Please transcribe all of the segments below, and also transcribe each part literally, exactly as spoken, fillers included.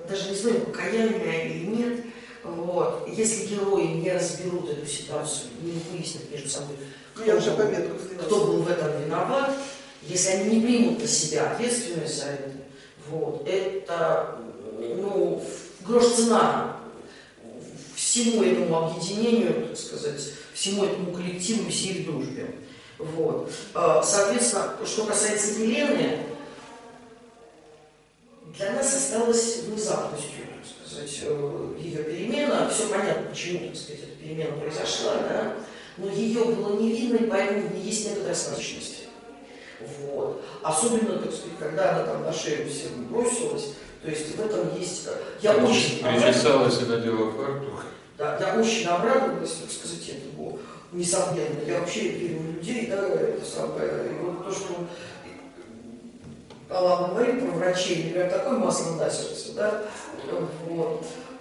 даже не знаю, покаяние или нет, вот, если герои не разберут эту ситуацию, не выяснят между собой, кто, я уже пометку кто был в этом виноват, если они не примут на себя ответственность за это, вот, это, ну, грош цена всему этому объединению, так сказать, всему этому коллективу, всей их дружбе. Вот. Соответственно, что касается Елены, для нас осталась внезапностью, так сказать, ее перемена. Все понятно, почему, так сказать, эта перемена произошла, да? Но ее было не видно, и поэтому в ней есть недостаточность. Вот. Особенно, так сказать, когда она там на шею всем бросилась, то есть в этом есть... Я Ты очень причесалась и надела фартук. Да, я очень обрадовалась, так сказать, этому, несомненно. Я вообще верю в людей, да, это самое. И вот то, что Алла говорит про врачей, например, такое масло на сердце, да, вот.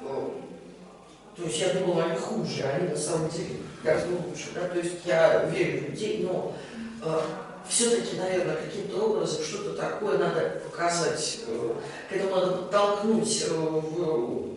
То есть я думала, они хуже, а они на самом деле гораздо лучше, да, то есть я верю в людей, но э, все-таки, наверное, каким-то образом что-то такое надо показать, э, к этому надо подтолкнуть, э, в,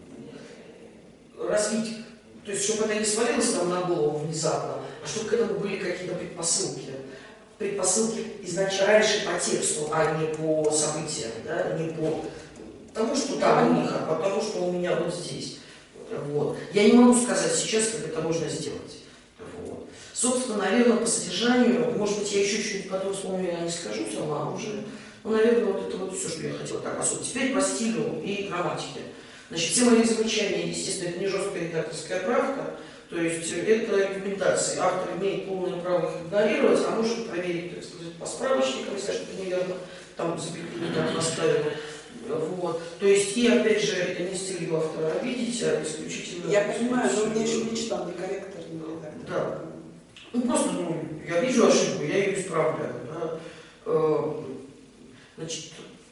развить, то есть чтобы это не свалилось нам на голову внезапно, а чтобы к этому были какие-то предпосылки. Предпосылки изначально раньше по тексту, а не по событиям, да, не по тому, что там у них, а потому что у меня вот здесь. Вот. Я не могу сказать сейчас, как это можно сделать. Вот. Собственно, наверное, по содержанию, может быть, я еще чуть-чуть потом вспомню, я не скажу сама, уже, ну, наверное, вот это вот все, что я хотела так особо. Теперь по стилю и грамматике. Значит, все мои замечания, естественно, это не жесткая редакторская правка, то есть это рекомендации. Автор имеет полное право их игнорировать, а может проверить, так сказать, по справочникам, если что-то неверно там запятые там поставили. Вот. То есть, и опять же, это не с целью автора обидеть, а исключительно... Я понимаю, но у меня еще не читал ни корректор, ни редактор. Да. Ну просто, ну, я вижу ошибку, я ее исправляю. Да. Значит,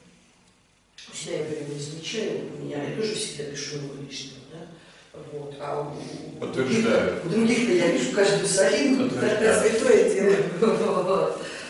всегда я говорю, не замечаю, у меня, я тоже всегда пишу его лишнего, да. Вот. А у, Подтверждаю. У других-то я вижу каждую солинку. Это святое дело.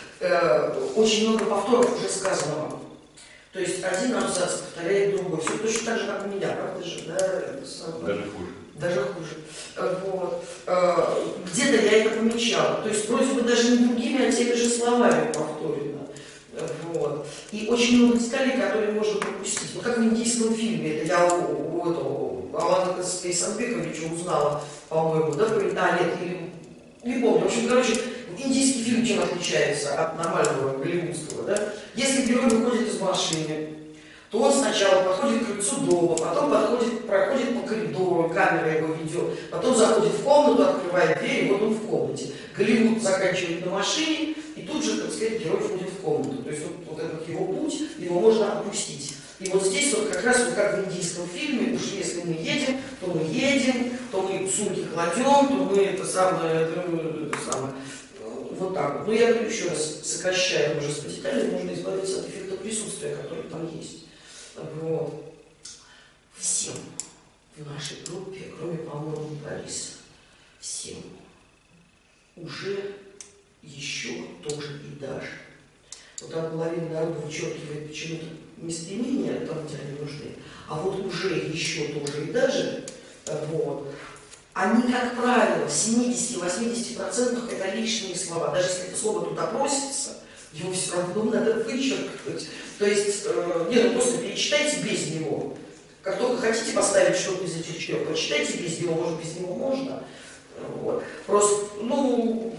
Очень много повторов уже сказанного. То есть один абзац повторяет другой. Все точно так же, как у меня, правда же? Да? Даже хуже. Даже хуже. Вот. Где-то я это помечала. То есть вроде бы даже не другими, а теми же словами повторено. Вот. И очень много деталей, которые можно пропустить. Вот как в индийском фильме, это я у, у этого Алана Кайсанбековича узнала, по-моему, да, а нет, или, не помню. В общем, короче, индийский фильм чем отличается от нормального голливудского, да? Если герой выходит из машины, то он сначала подходит к крыльцу дома, потом подходит, проходит по коридору, камера его ведет, потом заходит в комнату, открывает дверь, и вот он в комнате. Голливуд заканчивает на машине, и тут же, так сказать, герой входит в комнату. То есть вот, вот этот его путь, его можно опустить. И вот здесь вот как раз вот как в индийском фильме, уж если мы едем, то мы едем, то мы сумки кладем, то мы это самое, это, это самое, вот так вот. Но я говорю еще раз, сокращая уже с деталями, можно избавиться от эффекта присутствия, который там есть. Вот. Всем в нашей группе, кроме, по-моему, Бориса, всем уже еще тоже и даже. Вот там половина народа вычеркивает почему-то местоимения там, где они нужны, а вот уже еще тоже и даже, вот, они, как правило, в семидесяти-восьмидесяти процентах это лишние слова. Даже если это слово туда просится, его все равно надо вычеркнуть. То есть, э, не, ну просто перечитайте без него. Как только хотите поставить что-то из этих четырех, почитайте без него, может, без него можно. Вот. Просто, ну,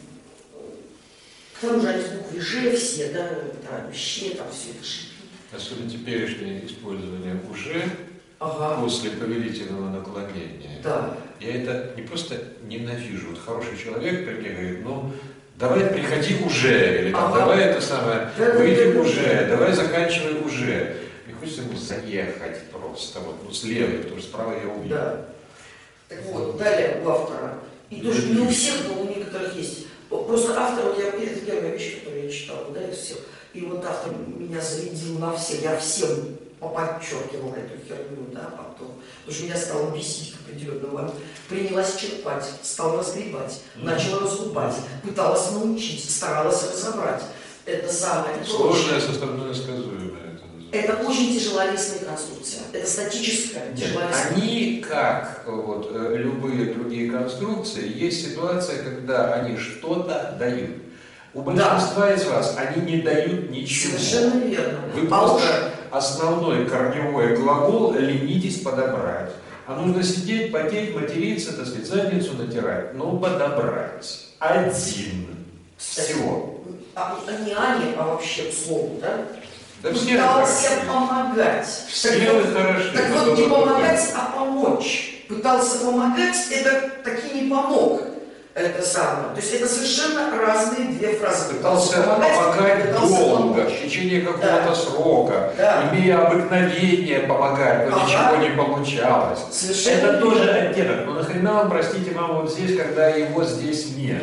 к тому же они с буквы «Ж» все, да, да, «щ», там все это шипит. Особенно теперешнее использование «уже» ага. после повелительного наклонения. Да. Я это не просто ненавижу. Вот хороший человек при мне говорит, ну, давай приходи уже, или там, ага. давай это самое, да, выйди да, уже, да. давай заканчивай уже. Мне хочется ему заехать просто, вот, ну, слева, потому что справа я увидел. Да. Так вот, далее у автора. И тоже не у всех, но у некоторых есть. Просто автор, вот я, это первая вещь, которую я читала, да, из всех. И вот автор меня зарядил на все, я всем поподчеркивала эту херню, да, потом. Потому что меня стало бесить в определенный момент. Принялась черпать, стала разгребать, mm-hmm. начала разгубать, пыталась научить, старалась разобрать. Это самое. Сложное составное сказуемое. Это очень тяжеловесная конструкция. Это статическая Нет, тяжеловесная. они, как вот, э, любые другие конструкции, есть ситуация, когда они что-то дают. У большинства из вас они не дают ничего. Совершенно верно. Вы А уж просто основной корневой глагол ленитесь подобрать. А нужно сидеть, потеть, материться, так сказать, задницу натирать. Ну, подобрать. Один. Всего. а, а не Ани, а вообще слово, да? Да все Пытался хороши. помогать. Все Так вы вот, хороши. так но вот, не только помогать, а помочь. Пытался помогать, это таки не помог. Это самое. То есть это совершенно разные две фразы. Пытался помогать пытался долго, помочь. в течение какого-то Да. срока, Да. имея обыкновение помогать, но Ага. ничего не получалось. Совершенно Это верно. тоже оттенок. Но нахрена вам, простите, вам вот здесь, когда его здесь нет?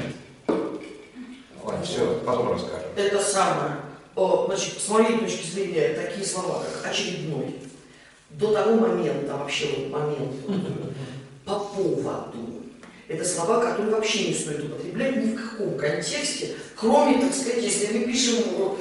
Ладно, все, потом расскажем. Это самое. О, значит, с моей точки зрения, такие слова, как очередной, до того момента, вообще вот момент, по поводу, это слова, которые вообще не стоит употреблять ни в каком контексте, кроме, так сказать, если мы пишем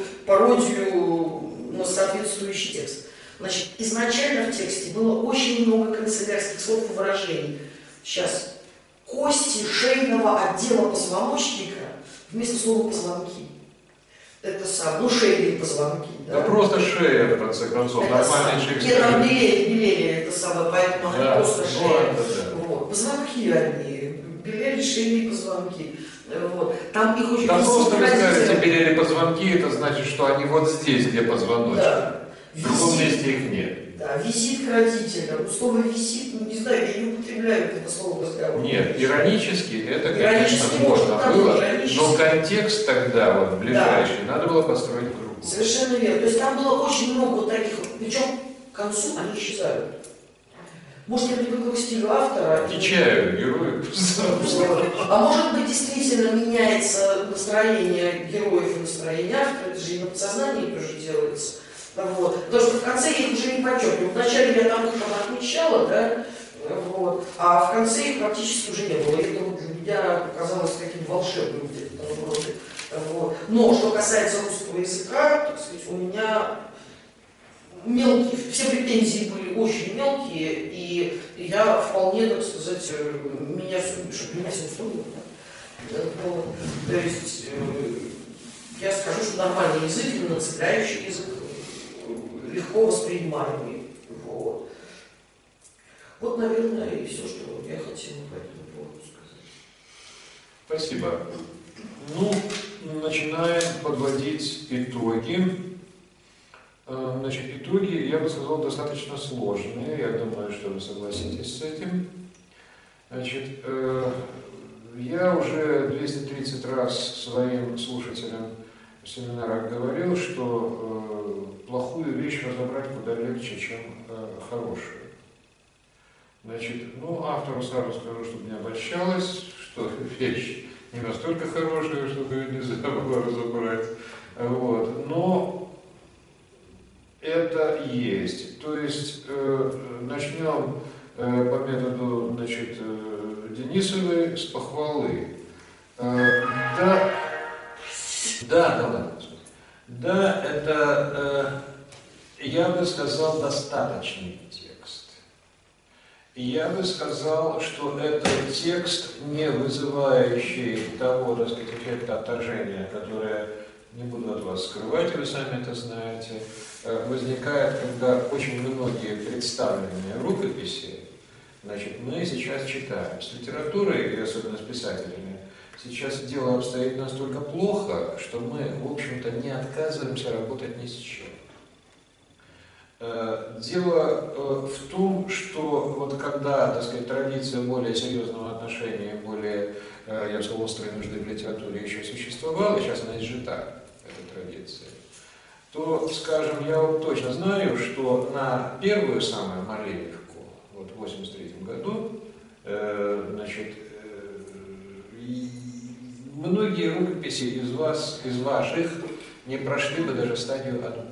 пародию на соответствующий текст. Значит, изначально в тексте было очень много канцелярских слов и выражений. Сейчас кости шейного отдела позвоночника вместо слова позвонки. Это сам, ну шейные позвонки. Да, просто шея, в конце концов, Это нормальный сам. человек. Нет, там белели, белели, это самое, поэтому они Да, просто ну, шея. это да. Вот. Позвонки они, белели шейные позвонки. Вот. Там их очень Да просто вы родители. скажете, белели позвонки, это значит, что они вот здесь, где позвоночник. Да. В другом Визит, месте их нет. да, визит к родителям. Ну, слово визит, ну не знаю, я не употребляю это слово в разговоре. Нет, иронически это, Иронически конечно, можно можно, было, да, иронически. но контекст тогда, вот, ближайший, надо было построить в кругу. Совершенно верно. То есть там было очень много вот таких, причем к концу они исчезают. Может, я привыкла к стилю автора. Отвечаю герою. А может быть, действительно меняется настроение героев и настроение автора, это же и на подсознании тоже делается. Вот. Потому что в конце я их уже не подчеркиваю. Вначале я там их там отмечала, да, вот, а в конце их практически уже не было. И это вот для меня показалось таким волшебным где-то там вроде. Вот. Но что касается русского языка, так сказать, у меня мелкие, все претензии были очень мелкие, и я вполне, так сказать, меня все, чтобы меня все устроило. Да? Вот. То есть э, я скажу, что нормальный язык, именно цепляющий язык, легко воспринимаемый. Вот. Вот, наверное, и все, что я хотела по этому поводу сказать. Спасибо. Ну, начинаем подводить итоги. Значит, итоги, я бы сказал, достаточно сложные. Я думаю, что вы согласитесь с этим. Значит, я уже двести тридцать раз своим слушателям в семинарах говорил, что плохую вещь разобрать куда легче, чем хорошую. Значит, ну, автору сразу скажу, чтобы не обольщалось, что вещь не настолько хорошая, чтобы ее нельзя было разобрать. Вот. Но это есть. То есть э, начнем э, по методу, значит, э, Денисовой с похвалы. Э, да, да, да, ладно. Да, это, э, я бы сказал, достаточный текст. Я бы сказал, что это текст, не вызывающий того, так сказать, эффекта отторжения, которое, не буду от вас скрывать, вы сами это знаете, возникает, когда очень многие представленные рукописи, значит, мы сейчас читаем. С литературой, и особенно с писателями, сейчас дело обстоит настолько плохо, что мы, в общем-то, не отказываемся работать ни с чем. Дело в том, что вот когда, так сказать, традиция более серьезного отношения, более, я бы сказал, острой нужды в литературе еще существовала, сейчас она изжита, эта традиция, то, скажем, я вот точно знаю, что на первую самую Малеевку, вот в восемьдесят третьем году, э, значит, э, многие рукописи из вас, из ваших, не прошли бы даже стадию отбора.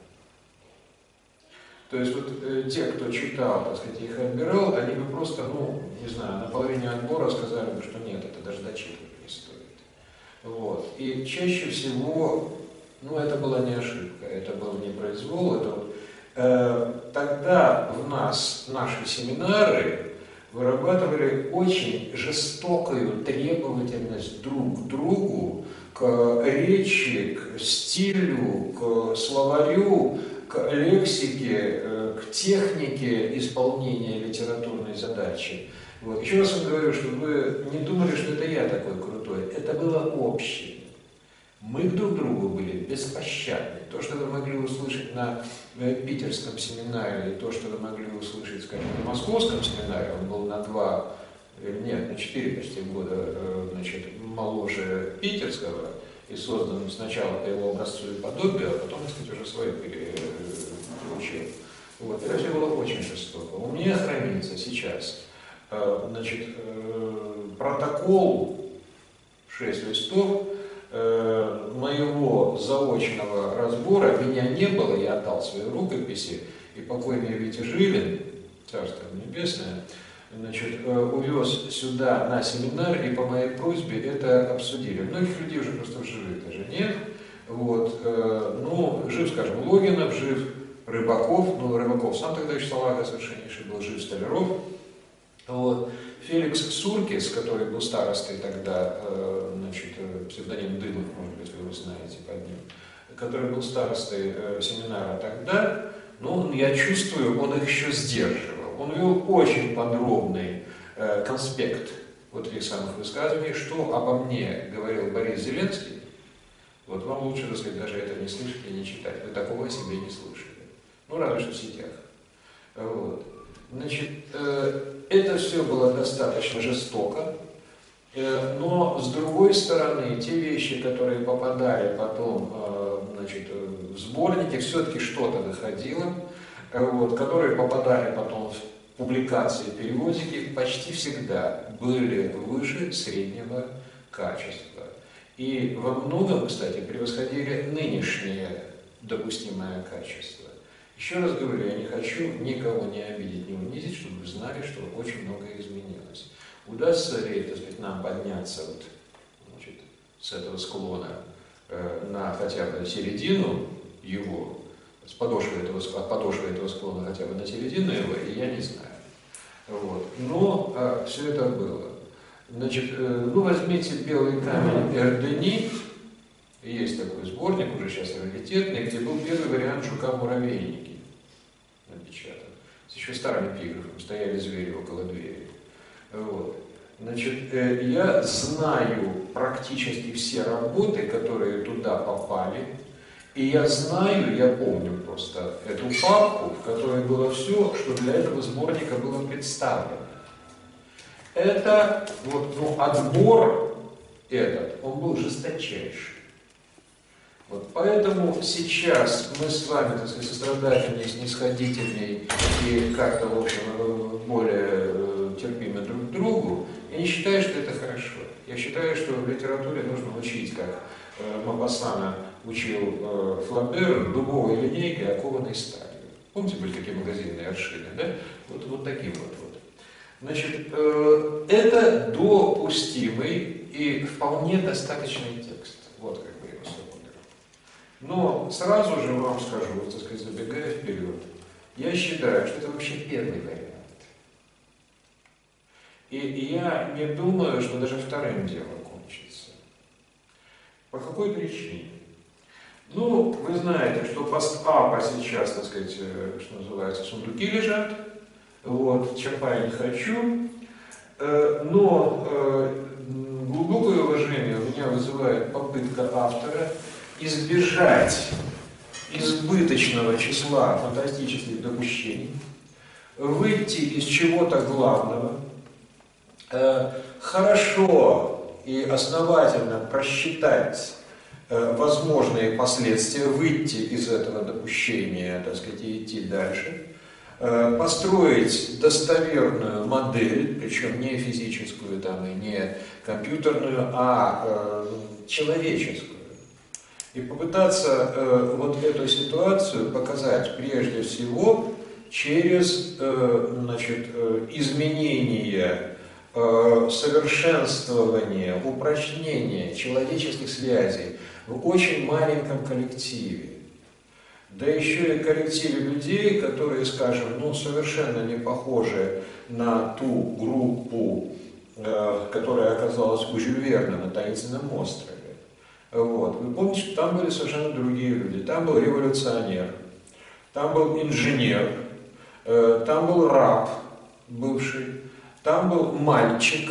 То есть вот э, те, кто читал, так сказать, их отбирал, они бы просто, ну, не знаю, на половине отбора сказали бы, что нет, это даже дочитывать не стоит. Вот. И чаще всего, ну, это была не ошибка, это был не произвол, это вот Тогда в нас наши семинары вырабатывали очень жестокую требовательность друг к другу, к речи, к стилю, к словарю, к лексике, к технике исполнения литературной задачи. Вот. Еще раз вам говорю, что вы не думали, что это я такой крутой. Это было общее. Мы друг другу были беспощадны. То, что вы могли услышать на питерском семинаре, и то, что вы могли услышать, скажем, на московском семинаре, он был на два, нет, на четыре почти года, значит, моложе питерского, и создан сначала по его образцу и подобию, а потом, так сказать, уже свое переучил. Вот. Это все было очень жестоко. У меня хранится сейчас, значит, протокол, шесть листов, моего заочного разбора. Меня не было, я отдал свои рукописи, и покойный Витя Жилин, Царство Небесное, значит, увез сюда на семинар, и по моей просьбе это обсудили. Многих людей уже просто в живых даже нет. Вот. Ну, жив, скажем, Логинов, жив Рыбаков, ну, Рыбаков сам тогда еще салага совершеннейший был, жив Столяров. Вот. Феликс Суркис, который был старостой тогда, значит, псевдоним Дымов, может быть, вы его знаете под ним, который был старостой семинара тогда, ну, я чувствую, он их еще сдерживал. Он вел очень подробный конспект вот этих самых высказываний, что обо мне говорил Борис Зеленский. Вот вам лучше, так сказать, даже это не слышать и не читать. Вы такого о себе не слышали. Ну, разве что в сетях. Вот. Значит, это все было достаточно жестоко, но с другой стороны, те вещи, которые попадали потом, значит, в сборники, все-таки что-то выходило, вот, которые попадали потом в публикации, переводики, почти всегда были выше среднего качества. И во многом, кстати, превосходили нынешнее допустимое качество. Еще раз говорю, я не хочу никого не обидеть, не унизить, чтобы вы знали, что очень многое изменилось. Удастся ли, так сказать, нам подняться вот, значит, с этого склона э, на хотя бы середину его, с подошвы этого, от подошвы этого склона хотя бы на середину его, и я не знаю. Вот. Но э, все это было. Значит, э, ну возьмите «Белый камень» Эрдени, есть такой сборник, уже сейчас раритетный, где был первый вариант «Жука-муравейники» напечатан. С еще старым эпиграфом, стояли звери около двери. Вот. Значит, э, я знаю практически все работы, которые туда попали, и я знаю, я помню просто эту папку, в которой было все, что для этого сборника было представлено. Это, вот, ну, отбор этот, он был жесточайший. Вот, поэтому сейчас мы с вами, так сказать, сострадательнее, снисходительней и как-то, в общем, более терпимы друг к другу. Я не считаю, что это хорошо. Я считаю, что в литературе нужно учить, как э, Мопассана учил э, Флабер, дубовой линейкой, окованной сталью. Помните, были такие магазинные аршины, да? Вот, вот таким вот. вот. Значит, э, это допустимый и вполне достаточный текст. Вот как бы его смотрю. Но сразу же вам скажу, вот, так сказать, забегая вперед, я считаю, что это вообще первый вариант. И, и я не думаю, что даже вторым делом кончится. По какой причине? Ну, вы знаете, что пост-апа сейчас, так сказать, что называется, сундуки лежат. Вот, Чапая не хочу. Но глубокое уважение у меня вызывает попытка автора избежать избыточного числа фантастических допущений, выйти из чего-то главного, хорошо и основательно просчитать возможные последствия, выйти из этого допущения, так сказать, и идти дальше, построить достоверную модель, причем не физическую там, и не компьютерную, а человеческую. И попытаться э, вот эту ситуацию показать прежде всего через э, значит, э, изменение, э, совершенствование, упрочнение человеческих связей в очень маленьком коллективе. да еще и коллективе людей, которые, скажем, ну, совершенно не похожи на ту группу, э, которая оказалась у Жюля Верна на Таинственном острове. Вот. Вы помните, что там были совершенно другие люди. Там был революционер, там был инженер, э, там был раб бывший, там был мальчик,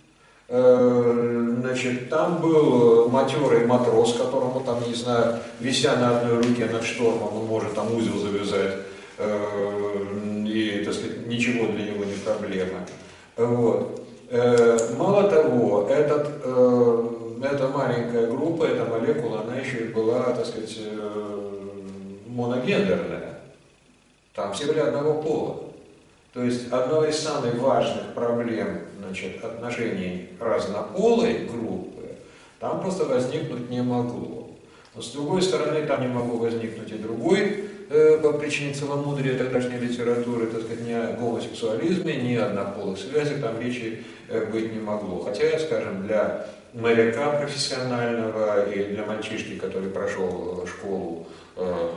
э, значит, там был матерый матрос, которому там, не знаю, вися на одной руке над штормом, он может там узел завязать, э, и, так сказать, ничего для него не проблема. Вот. Э, мало того, этот, э, эта маленькая группа, эта молекула, она еще и была, так сказать, э, моногендерная. Там все были одного пола. То есть одна из самых важных проблем, значит, отношений разнополой группы там просто возникнуть не могло. Но с другой стороны, там не могло возникнуть и другой, э, по причине целомудрия тогдашней литературы, так сказать, ни о гомосексуализме, ни о однополых связях там речи э, быть не могло. Хотя, скажем, для моряка профессионального и для мальчишки, который прошел школу, э,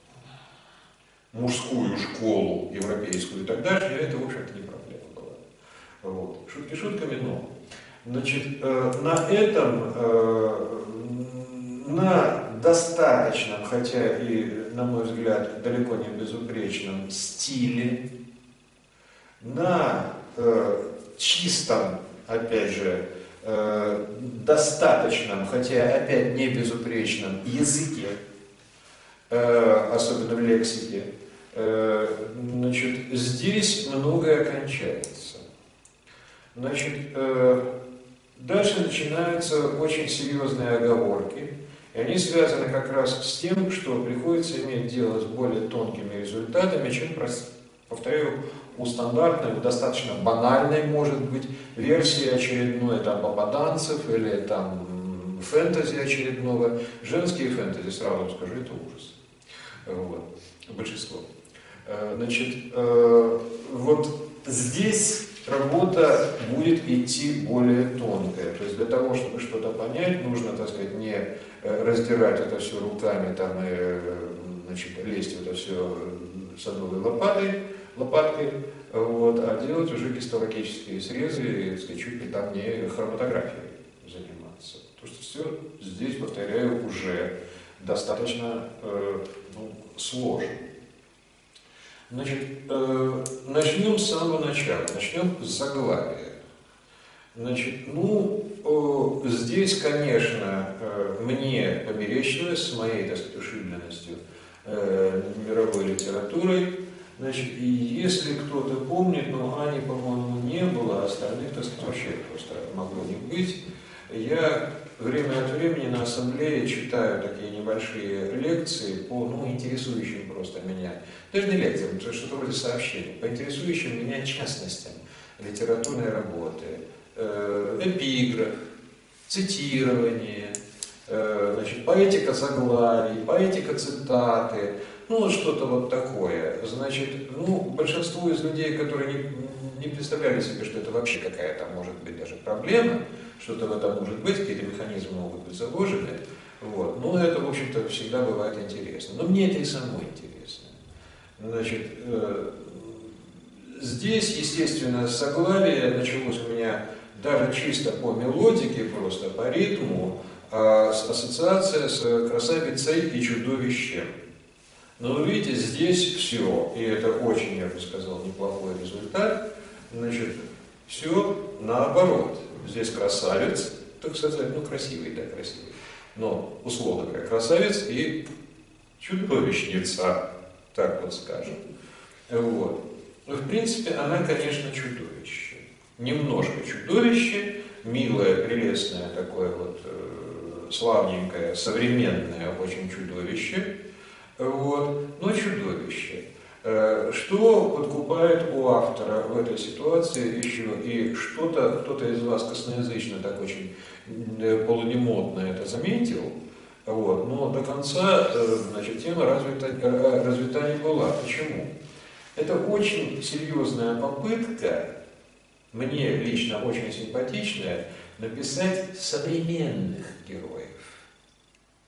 мужскую школу европейскую и так далее, это, в общем-то, не проблема была. Вот. Шутки шутками, но. Значит, э, на этом, э, на достаточном, хотя и, на мой взгляд, далеко не безупречном стиле, на э, чистом, опять же, э, достаточном, хотя опять не безупречном языке, э, особенно в лексике, э, значит, здесь многое кончается. Значит, э, дальше начинаются очень серьезные оговорки, и они связаны как раз с тем, что приходится иметь дело с более тонкими результатами, чем, повторяю, у стандартной, достаточно банальной, может быть, версии очередной там попаданцев или там фэнтези очередного. Женские фэнтези, сразу вам скажу, это ужас. Вот. Большинство. Значит, вот здесь работа будет идти более тонкая. То есть для того, чтобы что-то понять, нужно, так сказать, не раздирать это все руками там, и, значит, лезть в это все садовой лопатой, лопаткой, вот, а делать уже гистологические срезы и, так сказать, чуть ли там не хроматографией заниматься. Потому что все здесь, повторяю, уже достаточно э, ну, сложно. Значит, э, начнем с самого начала, начнем с заглавия. Значит, ну, э, здесь, конечно, э, мне померещилось с моей, так сказать, ушибленностью э, мировой литературой. Значит, и если кто-то помнит, но Ани, по-моему, не было, остальных, так сказать, вообще просто могло не быть. Я время от времени на ассамблее читаю такие небольшие лекции по, ну, интересующим просто меня, даже не лекциям, это что-то вроде сообщений, по интересующим меня частностям литературной работы, э, эпиграф, цитирование, э, значит, поэтика заглавий, поэтика цитаты, ну, что-то вот такое. Значит, ну, большинство из людей, которые не, не представляли себе, что это вообще какая-то может быть даже проблема, что-то в этом может быть, какие-то механизмы могут быть заложены, вот. Но это, в общем-то, всегда бывает интересно. Но мне это и самой интересно. Значит, э, здесь, естественно, заглавие началось у меня даже чисто по мелодике, просто по ритму, а ассоциация с красавицей и чудовищем. Но вы видите, здесь все, и это очень, я бы сказал, неплохой результат, значит, все наоборот. Здесь красавец, так сказать, ну красивый, да, красивый, но условно говоря, красавец и чудовищница, так вот скажем. Вот. Но в принципе она, конечно, чудовище. Немножко чудовище, милое, прелестное такое вот, э, славненькое, современное очень чудовище. Вот, но чудовище. Что подкупает у автора в этой ситуации еще, и что-то, кто-то из вас косноязычно так очень полунемодно это заметил, вот, но до конца, значит, тема развита, развита не была. Почему? Это очень серьезная попытка, мне лично очень симпатичная, написать современных героев.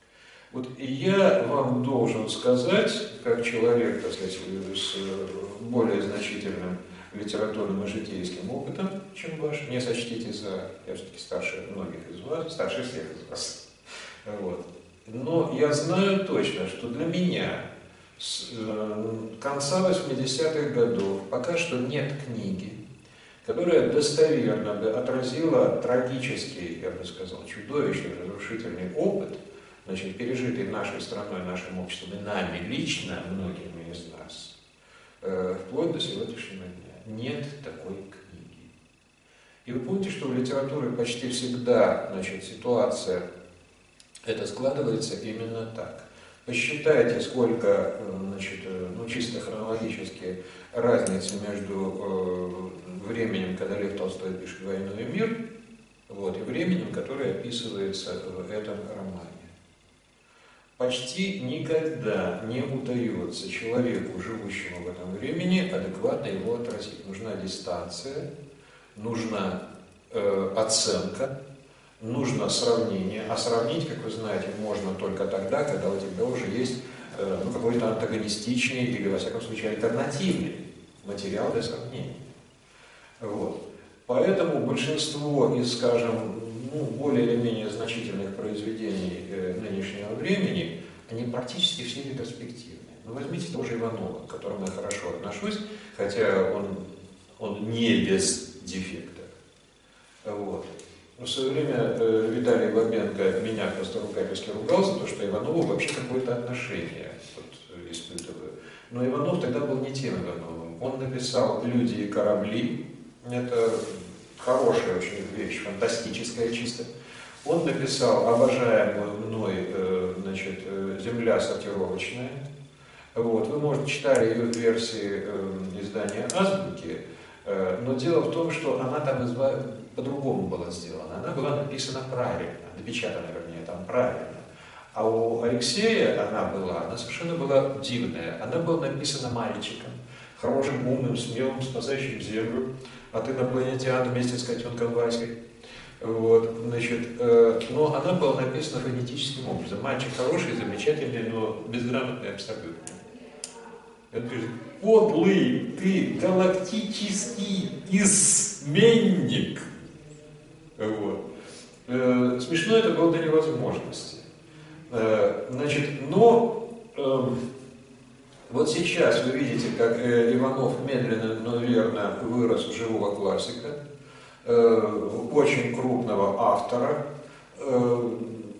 Вот я вам должен сказать, как человек, так сказать, с более значительным литературным и житейским опытом, чем ваш, не сочтите за, я все-таки старше многих из вас, старше всех из вас. Вот. Но я знаю точно, что для меня с э, конца восьмидесятых годов пока что нет книги, которая достоверно бы отразила трагический, я бы сказал, чудовищный, разрушительный опыт, значит, пережитый нашей страной, нашим обществом и нами лично, многими из нас, э, вплоть до сегодняшнего дня. Нет такой книги. И вы помните, что в литературе почти всегда, значит, ситуация это складывается именно так. Посчитайте, сколько, значит, ну, чисто хронологически разницы между э, временем, когда Лев Толстой пишет «Войну и мир», вот, и временем, которое описывается в этом романе. Почти никогда не удается человеку, живущему в этом времени, адекватно его отразить. Нужна дистанция, нужна э, оценка, нужно сравнение. А сравнить, как вы знаете, можно только тогда, когда у тебя уже есть э, ну, какой-то антагонистичный или, во всяком случае, альтернативный материал для сравнения. Вот. Поэтому большинство из, скажем, ну, более или менее значительных произведений э, нынешнего времени, они практически все ретроспективные. Ну, возьмите того же Иванова, к которому я хорошо отношусь, хотя он, он не без дефектов. Вот. В свое время э, Виталий Бабенко меня просто ругательски ругал за то, что Иванову вообще какое-то отношение вот, испытываю. Но Иванов тогда был не тем Ивановым. Он написал «Люди и корабли». Это хорошая очень вещь, фантастическая чисто. Он написал обожаемую мной э, значит, «Земля сортировочная». Вот. Вы, может, читали ее в версии э, издания «Азбуки», э, но дело в том, что она там изва... по-другому была сделана. Она была написана правильно, напечатана, вернее, там правильно. А у Алексея она была, она совершенно была дивная. Она была написана мальчиком, хорошим, умным, смелым, спасающим землю от инопланетян вместе с котенком Васькой. Вот, значит, э, но она была написана фонетическим образом. Мальчик хороший, замечательный, но безграмотный абсолютно. Это говорит, подлый ты галактический изменник. Вот. Э, смешно это было до невозможности. Э, значит, но э, вот сейчас вы видите, как э, Иванов медленно, но верно вырос в живого классика, э, очень крупного автора. Э,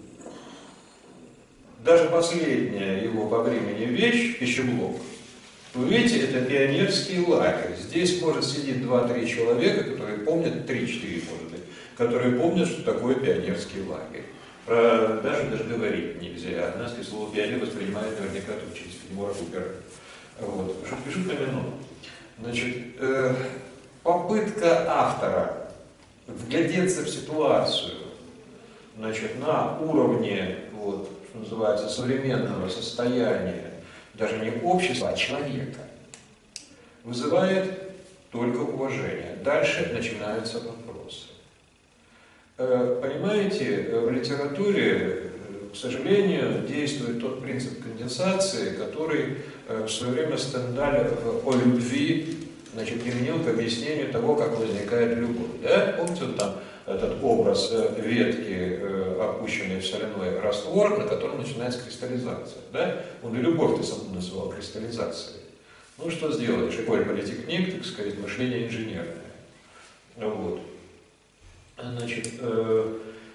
даже последняя его по времени вещь, «Пищеблок», вы видите, это пионерский лагерь. Здесь, может, сидит два-три человека, которые помнят, три-четыре, может быть, которые помнят, что такое пионерский лагерь. Про даже даже говорить нельзя. Нас и слово «пионер» воспринимает наверняка только через Фенемора Купера. Вот. Шутки шутками, но. Значит, э, попытка автора вглядеться в ситуацию, значит, на уровне, вот, что называется, современного состояния, даже не общества, а человека, вызывает только уважение. Дальше начинаются вопросы. Понимаете, в литературе, к сожалению, действует тот принцип конденсации, который в свое время Стендаль о любви, значит, применил к объяснению того, как возникает любовь. Да? Помните, вот там этот образ ветки, опущенной в соляной раствор, на котором начинается кристаллизация. Да? Он и любовь-то сам называл кристаллизацией. Ну, что сделаешь? Школе политехник, так сказать, мышление инженерное. Вот. Значит, э,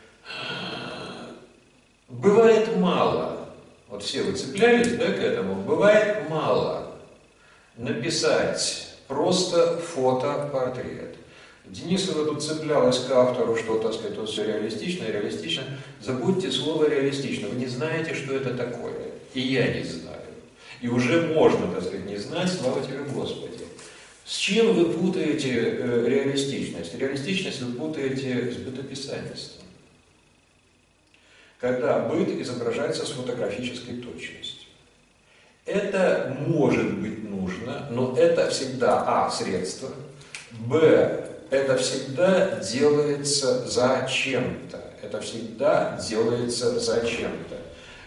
бывает мало, вот все вы цеплялись, да, к этому, бывает мало написать просто фотопортрет. Денисова тут цеплялась к автору, что, так сказать, вот все реалистично, реалистично. Забудьте слово реалистично, вы не знаете, что это такое, и я не знаю. И уже можно, так сказать, не знать, слава тебе, Господи. С чем вы путаете э, реалистичность? Реалистичность вы путаете с бытописательством. Когда быт изображается с фотографической точностью. Это может быть нужно, но это всегда, а, средство, б, это всегда делается зачем-то. Это всегда делается зачем-то.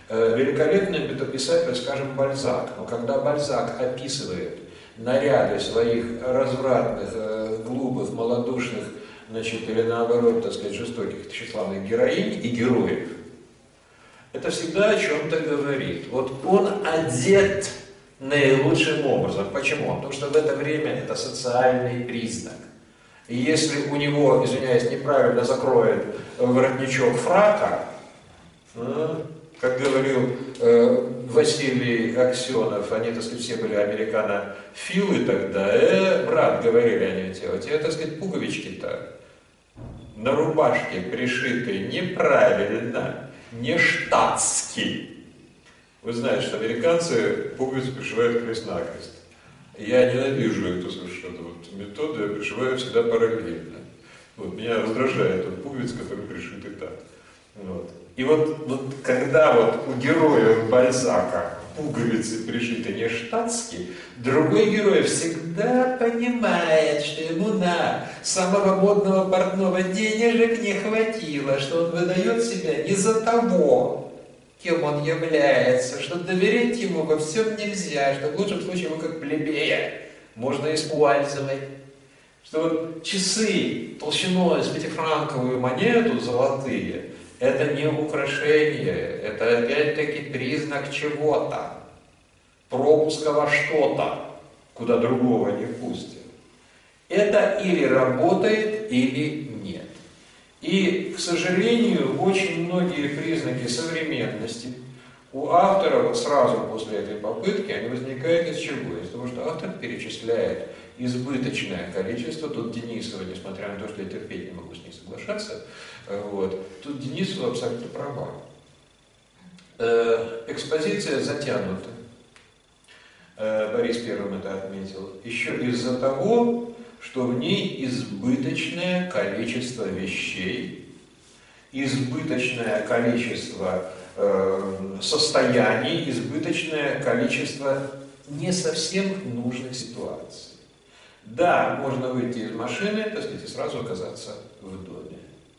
Великолепный писатель, скажем, Бальзак. Но когда Бальзак описывает наряды своих развратных, глупых, малодушных, значит, или наоборот, так сказать, жестоких, тщеславных героинь и героев, это всегда о чем-то говорит. Вот он одет наилучшим образом. Почему? Потому что в это время это социальный признак. И если у него, извиняюсь, неправильно закроет воротничок фрака, как говорил э, Василий Аксенов, они, так сказать, все были американофилы тогда, э, брат, говорили они, у тебя, так сказать, пуговички-то на рубашке пришиты неправильно, не штатски. Вы знаете, что американцы пуговицы пришивают крест-накрест. Я ненавижу эту совершенно вот методу, я пришиваю всегда параллельно. Вот, меня раздражает вот пуговицы, которые пришиты так. Вот. И вот, вот когда вот у героя Бальзака пуговицы пришиты не штатски, другой герой всегда понимает, что ему на самого модного портного денежек не хватило, что он выдает себя не за того, кем он является, что доверять ему во всем нельзя, что в лучшем случае его как плебея можно использовать. Что вот часы толщиной с пятифранковую монету золотые, это не украшение, это опять-таки признак чего-то, пропуска во что-то, куда другого не пустят. Это или работает, или нет. И, к сожалению, очень многие признаки современности у автора вот сразу после этой попытки, они возникают из чего? Из того, что автор перечисляет избыточное количество, тут Денисова, несмотря на то, что я терпеть не могу с ней соглашаться, вот, тут Денисова абсолютно права. Экспозиция затянута. Борис первым это отметил. Еще из-за того, что в ней избыточное количество вещей, избыточное количество э, состояний, избыточное количество не совсем нужных ситуаций. Да, можно выйти из машины, так сказать, и сразу оказаться в доме.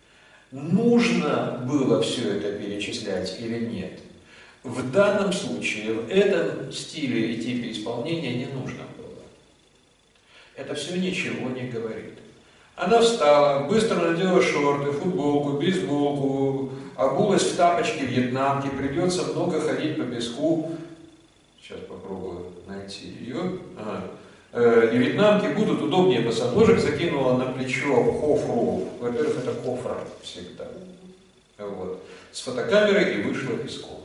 Нужно было все это перечислять или нет? В данном случае, в этом стиле и типе исполнения не нужно было. Это все ничего не говорит. Она встала, быстро надела шорты, футболку, бейсболку, обулась в тапочки вьетнамки, придется много ходить по песку. Сейчас попробую найти ее. Ага. И вьетнамки будут удобнее босоножек, закинула на плечо кофру. Во-первых, это кофра всегда. Вот. С фотокамерой и вышла из комнаты.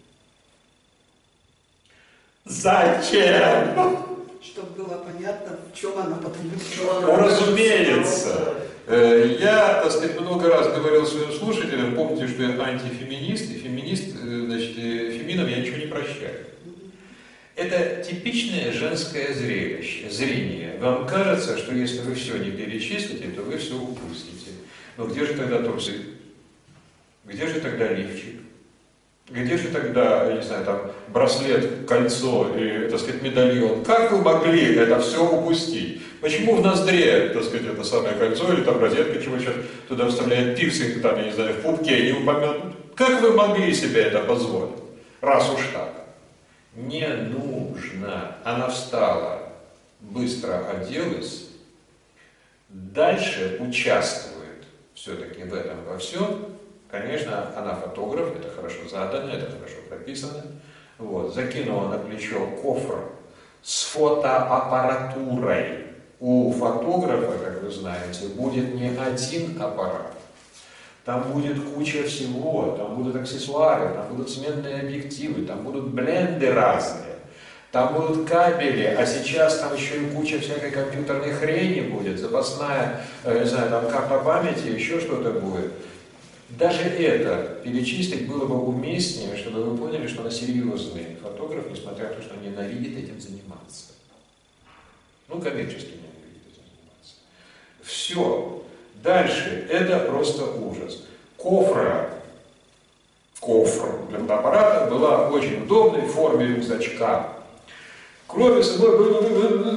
Зачем? Чтобы было понятно, в чем она потом Ну, разумеется. Я, так сказать, много раз говорил своим слушателям, помните, что я антифеминист, и феминист, значит, феминам я ничего не прощаю. Это типичное женское зрелище, зрение. Вам кажется, что если вы все не перечислите, то вы все упустите. Но где же тогда трусы? Где же тогда лифчик? Где же тогда, я не знаю, там, браслет, кольцо и, так сказать, медальон? Как вы могли это все упустить? Почему в ноздре, так сказать, это самое кольцо или там розетка, чего сейчас туда вставляет пирсинг, там, я не знаю, в пупке не упомянут? Как вы могли себе это позволить? Раз уж так. Не нужно. Она встала, быстро оделась, дальше участвует все-таки в этом во всем. Конечно, она фотограф, это хорошо задано, это хорошо прописано. Вот, закинула на плечо кофр с фотоаппаратурой. У фотографа, как вы знаете, будет не один аппарат. Там будет куча всего, там будут аксессуары, там будут сменные объективы, там будут бленды разные, там будут кабели, а сейчас там еще и куча всякой компьютерной хрени будет, запасная, не знаю, там карта памяти, еще что-то будет. Даже это перечислить было бы уместнее, чтобы вы поняли, что она серьезный фотограф, несмотря на то, что он ненавидит этим заниматься. Ну, коммерчески ненавидит этим заниматься. Все. Дальше. Это просто ужас. Кофра, кофр для фотоаппарата была очень удобной в форме рюкзачка. Кроме собой,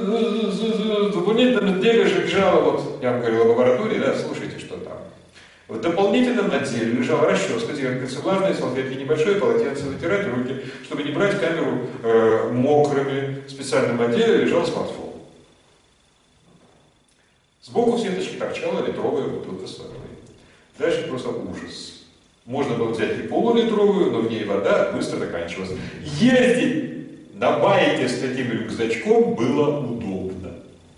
дополнительно деле же лежало, вот я вам говорил о лаборатории, да, слушайте, что там. В дополнительном отделе лежала расческа, зеркальце, влажные салфетки, небольшое полотенце, вытирать руки, чтобы не брать камеру э, мокрыми. В специальном отделе лежал смартфон. Сбоку в сеточке торчала литровая бутылка с водой. Дальше просто ужас. Можно было взять и полулитровую, но в ней вода быстро заканчивалась. Ездить на байке с таким рюкзачком было удобно.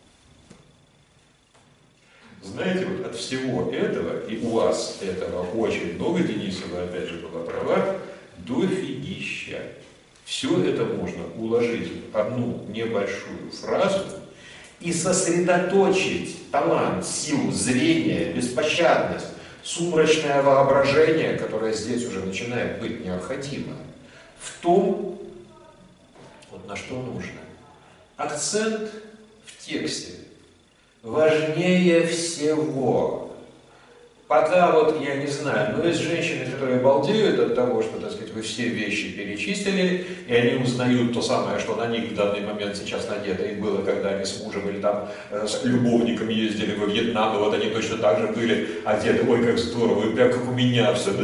Знаете, вот от всего этого, и у вас этого очень много, Денисова опять же была права, дофигища. Все это можно уложить в одну небольшую фразу и сосредоточить талант, силу, зрение, беспощадность, сумрачное воображение, которое здесь уже начинает быть необходимо, в том, вот на что нужно. Акцент в тексте важнее всего. Пока вот, я не знаю, но есть женщины, которые балдеют от того, что, так сказать, вы все вещи перечислили, и они узнают то самое, что на них в данный момент сейчас надето, и было, когда они с мужем или там с любовниками ездили во Вьетнам, и вот они точно так же были одеты, ой, как здорово, и прям как у меня все.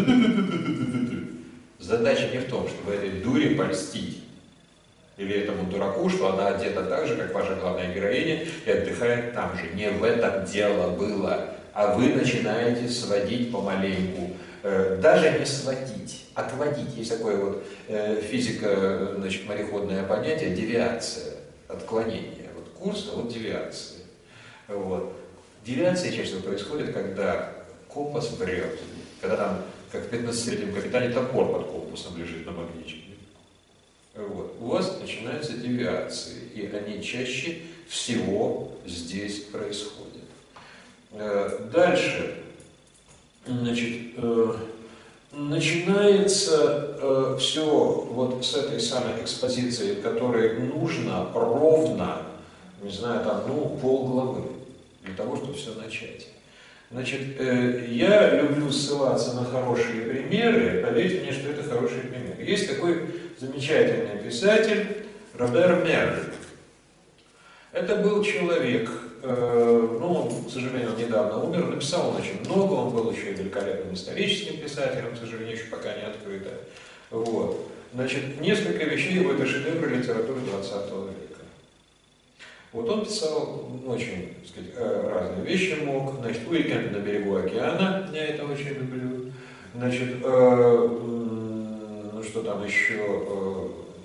Задача не в том, чтобы этой дуре польстить, или этому дураку, что она одета так же, как ваша главная героиня, и отдыхает там же. Не в этом дело было. А вы начинаете сводить помаленьку. Даже не сводить, отводить. Есть такое вот физика, значит, мореходное понятие, девиация, отклонение. Вот курс, а вот девиация. Вот. Девиация чаще всего происходит, когда компас врет. Когда там, как в пятнадцатилетнем капитане, топор под компасом лежит на магничке. Вот. У вас начинаются девиации, и они чаще всего здесь происходят. Дальше, значит, начинается все вот с этой самой экспозиции, которой нужно ровно, не знаю, там, ну, полглавы для того, чтобы все начать. Значит, я люблю ссылаться на хорошие примеры, поверьте мне, что это хорошие примеры. Есть такой замечательный писатель Робер Мерль. Это был человек, э, ну, к сожалению, он недавно умер, написал он очень много, он был еще и великолепным историческим писателем, к сожалению, еще пока не открыто. Вот. Значит, несколько вещей его, это шедевры литературы двадцатого века. Вот он писал очень, так сказать, разные вещи мог. Значит, «Уикенд на берегу океана», я это очень люблю. Значит, э, ну что там еще, э,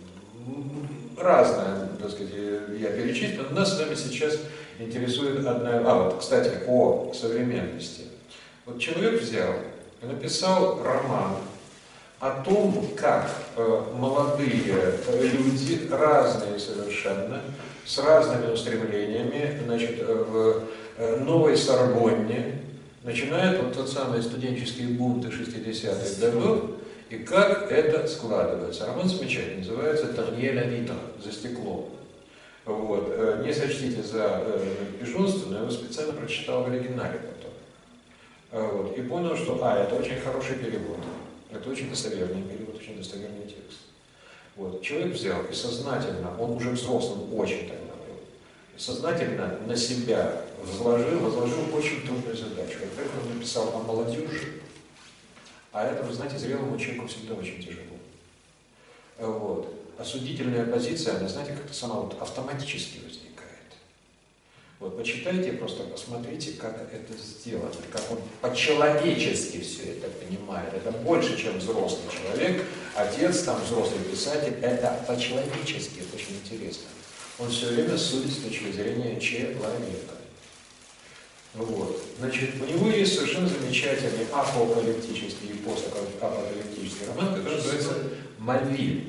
разное, так сказать, я перечислил. Нас с вами сейчас интересует одна... А, вот, кстати, о современности. Вот человек взял и написал роман о том, как э, молодые люди, разные совершенно, с разными устремлениями, значит, в э, Новой Сорбонне начинают вот тот самый студенческие бунты шестидесятых годов, и как это складывается. Роман замечательный, называется «Тернье ля витр», «За стеклом». Вот. Не сочтите за пижонство, но я его специально прочитал в оригинале потом. Вот. И понял, что, а, это очень хороший перевод, это очень достоверный перевод, очень достоверный текст. Вот. Человек взял и сознательно, он уже взрослым очень тогда был, сознательно на себя возложил, возложил очень трудную задачу. Во-первых, он написал о молодежи, а это, вы знаете, зрелому человеку всегда очень тяжело. Вот. Осудительная позиция, она, знаете, как-то сама вот автоматически возникает. Вот почитайте, просто посмотрите, как это сделано, как он по-человечески все это понимает. Это больше, чем взрослый человек, отец, там, взрослый писатель, это по-человечески, это очень интересно. Он все время судит с точки зрения человека. Вот. Значит, у него есть совершенно замечательный апокалиптический и постапокалиптический роман, который называется «Мальвиль».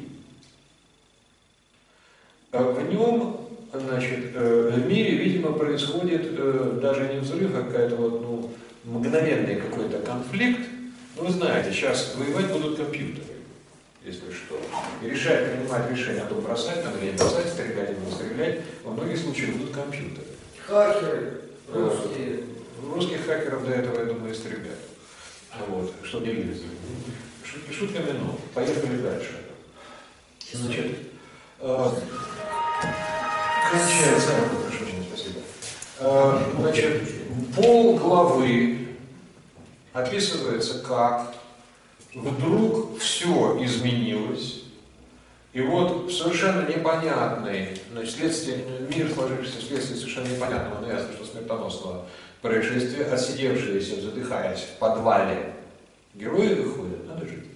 В нем, значит, в мире, видимо, происходит даже не взрыв, а какая-то вот, ну, мгновенный какой-то конфликт. Ну, вы знаете, сейчас воевать будут компьютеры, если что. И решать, принимать решение о том, бросать там или не бросать, стрелять или не стрелять, во многих случаях будут компьютеры. Хакеры. Русские. Русских хакеров до этого, я думаю, истребят. Вот, что делились. Шутками, ну, поехали дальше. Значит, э, кончается, прошу очень, спасибо. Э, значит, пол главы описывается, как вдруг все изменилось, и вот совершенно непонятный, значит, следствие, мир, сложившийся вследствие совершенно непонятного, но ясно, что смертоносного происшествия, отсидевшиеся, задыхаясь в подвале, герои выходят, надо жить.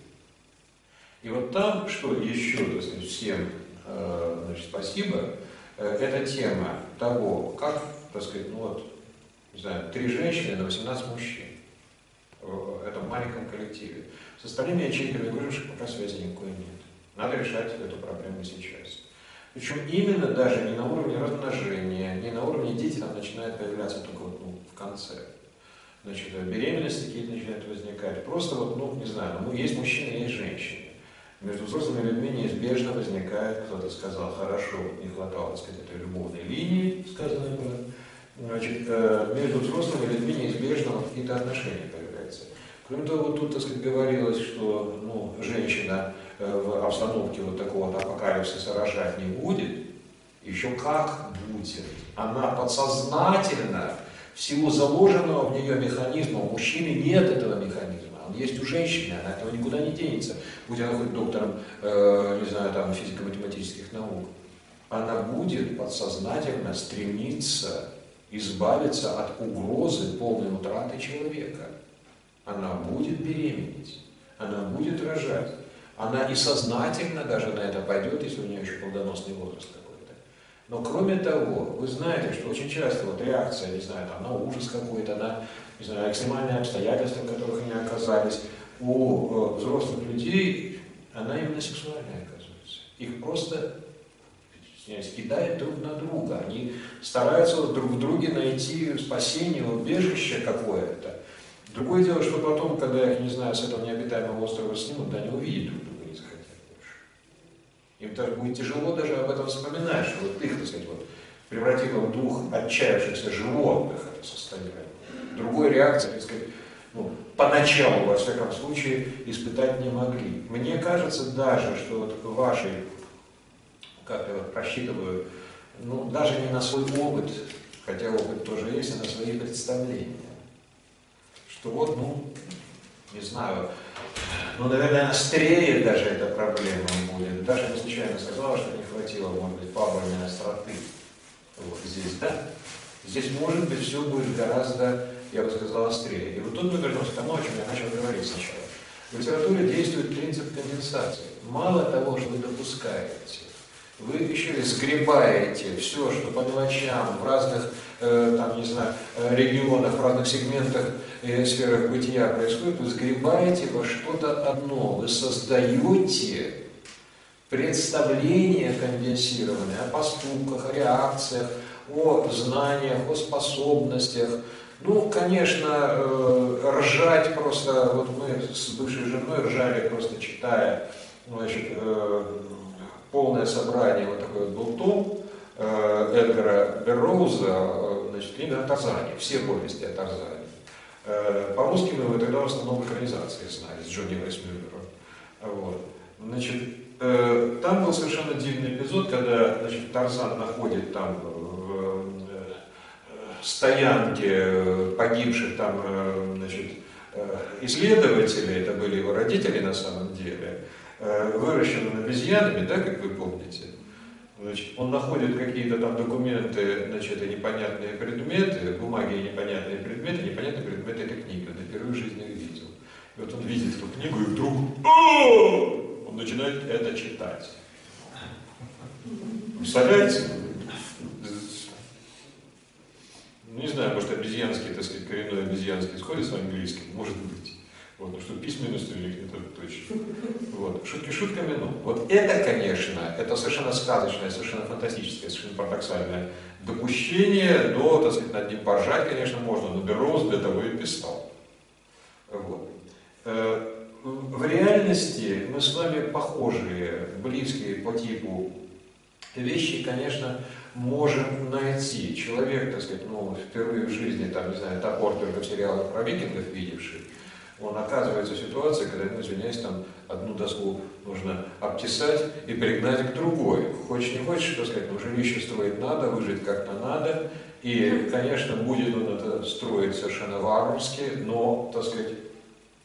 И вот там, что еще, так сказать, всем, значит, спасибо, это тема того, как, так сказать, ну вот, не знаю, три женщины на восемнадцать мужчин в этом маленьком коллективе. С остальными ячейками выживших пока связи никакой нет. Надо решать эту проблему сейчас. Причем именно даже не на уровне размножения, не на уровне дети там начинают появляться только вот, ну, в конце. Значит, беременности какие-то начинают возникать. Просто вот, ну, не знаю, ну, есть мужчины, есть женщины. Между взрослыми людьми неизбежно возникает, кто-то сказал, хорошо, не хватало, так сказать, этой любовной линии, сказанной было. Значит, между взрослыми людьми неизбежно вот какие-то отношения появляются. Кроме того, вот тут, так сказать, говорилось, что, ну, женщина в обстановке вот такого вот апокалипсиса рожать не будет. Еще как будет. Она подсознательно, в силу заложенного в нее механизма, у мужчины нет этого механизма. Он есть у женщины, она этого никуда не денется. Будь она хоть доктором, э, не знаю, там, физико-математических наук. Она будет подсознательно стремиться избавиться от угрозы полной утраты человека. Она будет беременеть, она будет рожать. Она и сознательно даже на это пойдет, если у нее еще плодоносный возраст какой-то. Но кроме того, вы знаете, что очень часто вот реакция, не знаю, там, на ужас какой-то, на, не знаю, экстремальные обстоятельства, в которых они оказались, у э, взрослых людей, она именно сексуальная оказывается. Их просто кидают друг на друга. Они стараются друг в друге найти спасение, убежище какое-то. Другое дело, что потом, когда их, не знаю, с этого необитаемого острова снимут, да, они увидят друг друга, не захотят больше. Им даже будет тяжело даже об этом вспоминать, что вот их, так сказать, вот, превратило в двух отчаявшихся животных это состояние. Другой реакции, так сказать, ну, поначалу, во всяком случае, испытать не могли. Мне кажется даже, что вот в вашей, как я вот просчитываю, ну, даже не на свой опыт, хотя опыт тоже есть, а на свои представления. Что вот, ну, не знаю, ну, наверное, острее даже эта проблема будет. Даша не случайно сказала, что не хватило, может быть, пабельной остроты. Вот здесь, да? Здесь, может быть, все будет гораздо, я бы сказал, острее. И вот тут мы вернемся к тому, о чем я начал говорить сначала. В литературе действует принцип конденсации. Мало того, что вы допускаете, вы еще и сгребаете все, что по мелочам в разных, э, там, не знаю, регионах, в разных сегментах и сферах бытия происходит, вы сгребаете во что-то одно. Вы создаете представление конденсированное о поступках, о реакциях, о знаниях, о способностях. Ну, конечно, э, ржать просто, вот мы с бывшей женой ржали, просто читая, значит, э, полное собрание, вот такой вот был том э, Эдгара Берроуза, э, значит, именно о Тарзане, все повести о Тарзане. Э, по-русски мы его тогда в основном в экранизации знали, с Джонни Вейсмюллером. Вот. Значит, э, там был совершенно дивный эпизод, когда, значит, Тарзан находит там в э, стоянке погибших там, э, значит, э, исследователей, это были его родители на самом деле, выращенным обезьянами, да, как вы помните. Значит, он находит какие-то там документы, значит, непонятные предметы, бумаги и непонятные предметы, непонятные предметы этой книги. Он впервые в жизни их видел. И вот он видит эту книгу, и вдруг он начинает это читать. Представляете? Не знаю, может, обезьянский, так сказать, коренной обезьянский сходит с английским, может быть. Вот, ну что письменность у них это точно. Вот. Шутки шутками, ну. Вот это, конечно, это совершенно сказочное, совершенно фантастическое, совершенно парадоксальное допущение, но, так сказать, над ним поржать, конечно, можно, но Берроуз для того и писал. Вот. В реальности мы с вами похожие, близкие по типу вещи, конечно, можем найти. Человек, так сказать, ну, впервые в жизни, там, не знаю, топор только в сериалах про викингов видевший, он оказывается в ситуации, когда ему, извиняюсь, там одну доску нужно обтесать и пригнать к другой. Хочешь не хочешь, так сказать, но жилище строить надо, выжить как-то надо. И, конечно, будет он это строить совершенно варварски, но, так сказать,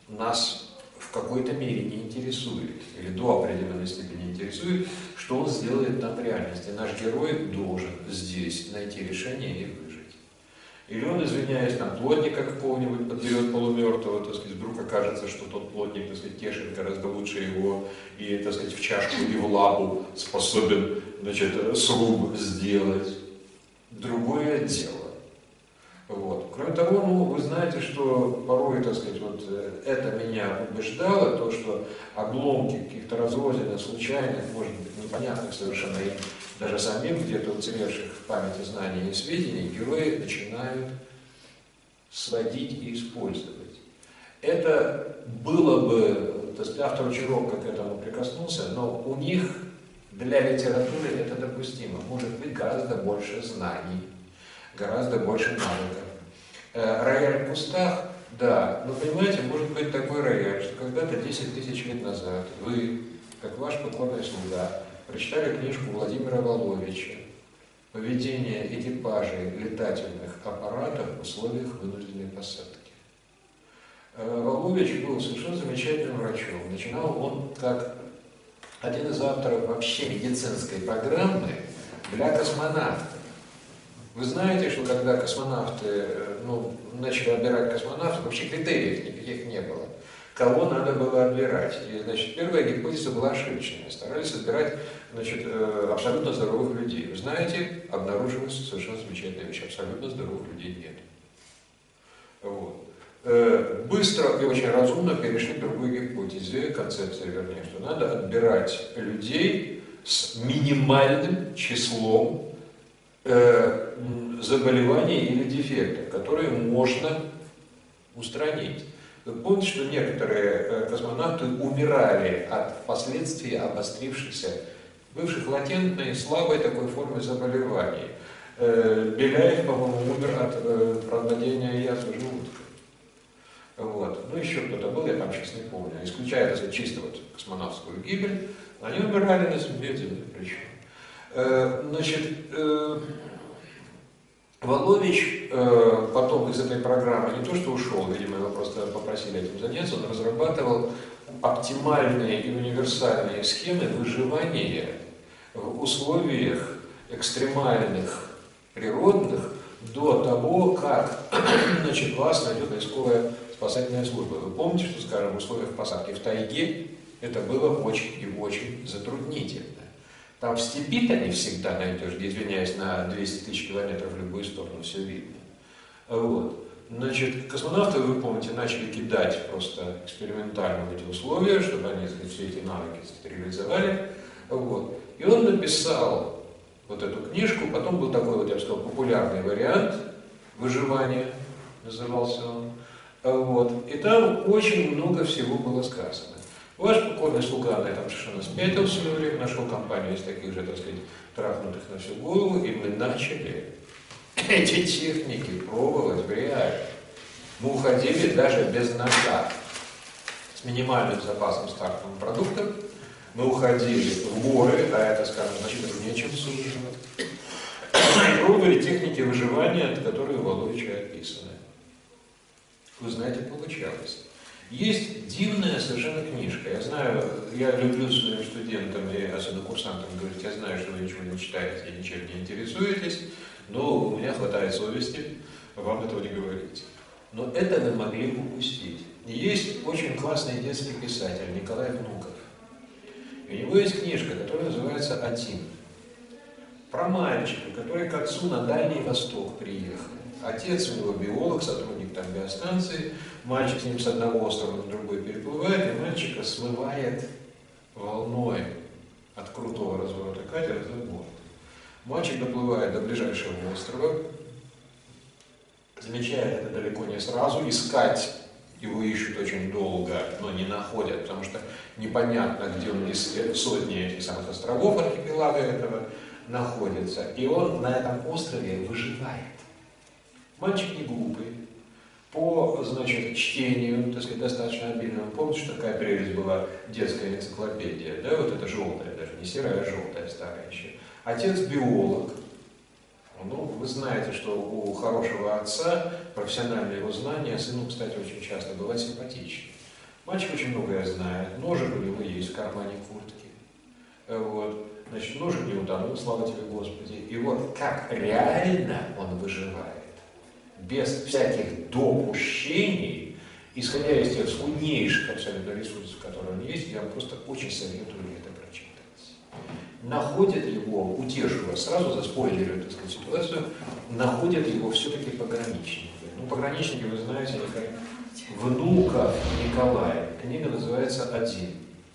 нас в какой-то мере не интересует, или до определенной степени интересует, что он сделает там в реальности. Наш герой должен здесь найти решение и выжить. Или он, извиняюсь, там плотника какого-нибудь подберет полумертвого, так сказать, вдруг окажется, что тот плотник, так сказать, тешит гораздо лучше его, и, так сказать, в чашку и в лапу способен, значит, сруб сделать. Другое дело. Вот. Кроме того, ну, вы знаете, что порой, так сказать, вот это меня убеждало, то, что обломки каких-то разрозненных, случайных, может быть, непонятных совершенно им даже самим где-то уцелевших в памяти знаний и сведений, герои начинают сводить и использовать. Это было бы, так сказать, автор очень робко к этому прикоснулся, но у них для литературы это допустимо. Может быть гораздо больше знаний, гораздо больше навыков. Рояль в кустах, да, но понимаете, может быть такой рояль, что когда-то десять тысяч лет назад вы, как ваш покорный слуга, прочитали книжку Владимира Воловича «Поведение экипажей летательных аппаратов в условиях вынужденной посадки». Волович был совершенно замечательным врачом. Начинал он как один из авторов вообще медицинской программы для космонавтов. Вы знаете, что когда космонавты, ну, начали отбирать космонавтов, вообще критериев никаких не было. Кого надо было отбирать? И, значит, первая гипотеза была ошибочная. Старались отбирать, значит, абсолютно здоровых людей. Вы знаете, обнаружилась совершенно замечательная вещь. Абсолютно здоровых людей нет. Вот. Быстро и очень разумно перешли к другой гипотезе, концепции, вернее, что надо отбирать людей с минимальным числом э, заболеваний или дефектов, которые можно устранить. Вы помните, что некоторые космонавты умирали от последствий обострившихся, бывших латентной, слабой такой формы заболеваний. Беляев, по-моему, умер от прободения язвы желудка. Вот. Ну, еще кто-то был, я там сейчас не помню. Исключая, так сказать, чисто вот космонавтскую гибель, они умирали на Земле, причем. Значит, Волович э, потом из этой программы не то что ушел, видимо, его просто попросили этим заняться, он разрабатывал оптимальные и универсальные схемы выживания в условиях экстремальных, природных, до того, как, значит, вас найдет поисковая спасательная служба. Вы помните, что, скажем, в условиях посадки в тайге это было очень и очень затруднительно. Там в степи-то не всегда найдешь, где, извиняюсь, на двести тысяч километров в любую сторону все видно. Вот. Значит, космонавты, вы помните, начали кидать просто экспериментально в эти условия, чтобы они, так сказать, все эти навыки реализовали. Вот. И он написал вот эту книжку, потом был такой, вот, я бы сказал, популярный вариант выживания, назывался он. Вот. И там очень много всего было сказано. Ваш покорный слуга на этом совершенно спятил в свое время, нашел компанию из таких же, так сказать, трахнутых на всю голову, и мы начали эти техники пробовать в реале. Мы уходили даже без ножа, с минимальным запасом стартовых продуктов. Мы уходили в горы, а это, скажем, значительно труднее, чем суша. И пробовали техники выживания, которые у Воловича описаны. Вы знаете, получалось. Есть дивная совершенно книжка. Я знаю, я люблю своим студентам и особенно курсантам говорить, я знаю, что вы ничего не читаете и ничем не интересуетесь, но у меня хватает совести вам этого не говорить. Но это вы могли упустить. Есть очень классный детский писатель Николай Внуков. И у него есть книжка, которая называется «Один». Про мальчика, который к отцу на Дальний Восток приехал. Отец у него биолог, сотрудник там биостанции, мальчик с ним с одного острова на другой переплывает, и мальчика смывает волной от крутого разворота катера за борт. Мальчик доплывает до ближайшего острова, замечает это далеко не сразу, искать его ищут очень долго, но не находят, потому что непонятно, где он из сотни этих самых островов архипелага этого находится, и он на этом острове выживает. Мальчик не глупый, по, значит, чтению, так сказать, достаточно обильному. Помните, что такая прелесть была детская энциклопедия, да, вот это желтая, даже не серая, а желтая старая еще. Отец биолог. Ну, вы знаете, что у хорошего отца профессиональные его знания сыну, кстати, очень часто бывают симпатичны. Мальчик очень многое знает, ножик у него есть в кармане куртки. Вот. Значит, ножик не утонул, слава тебе, Господи. И вот как реально он выживает, без всяких допущений, исходя из тех скуднейших абсолютно ресурсов, которые у него есть, я вам просто очень советую это прочитать. Находят его, утешу вас сразу, заспойлерю, так сказать, ситуацию, находят его все-таки пограничники. Ну, пограничники, вы знаете, они как Внуков Николая. Книга называется «Один».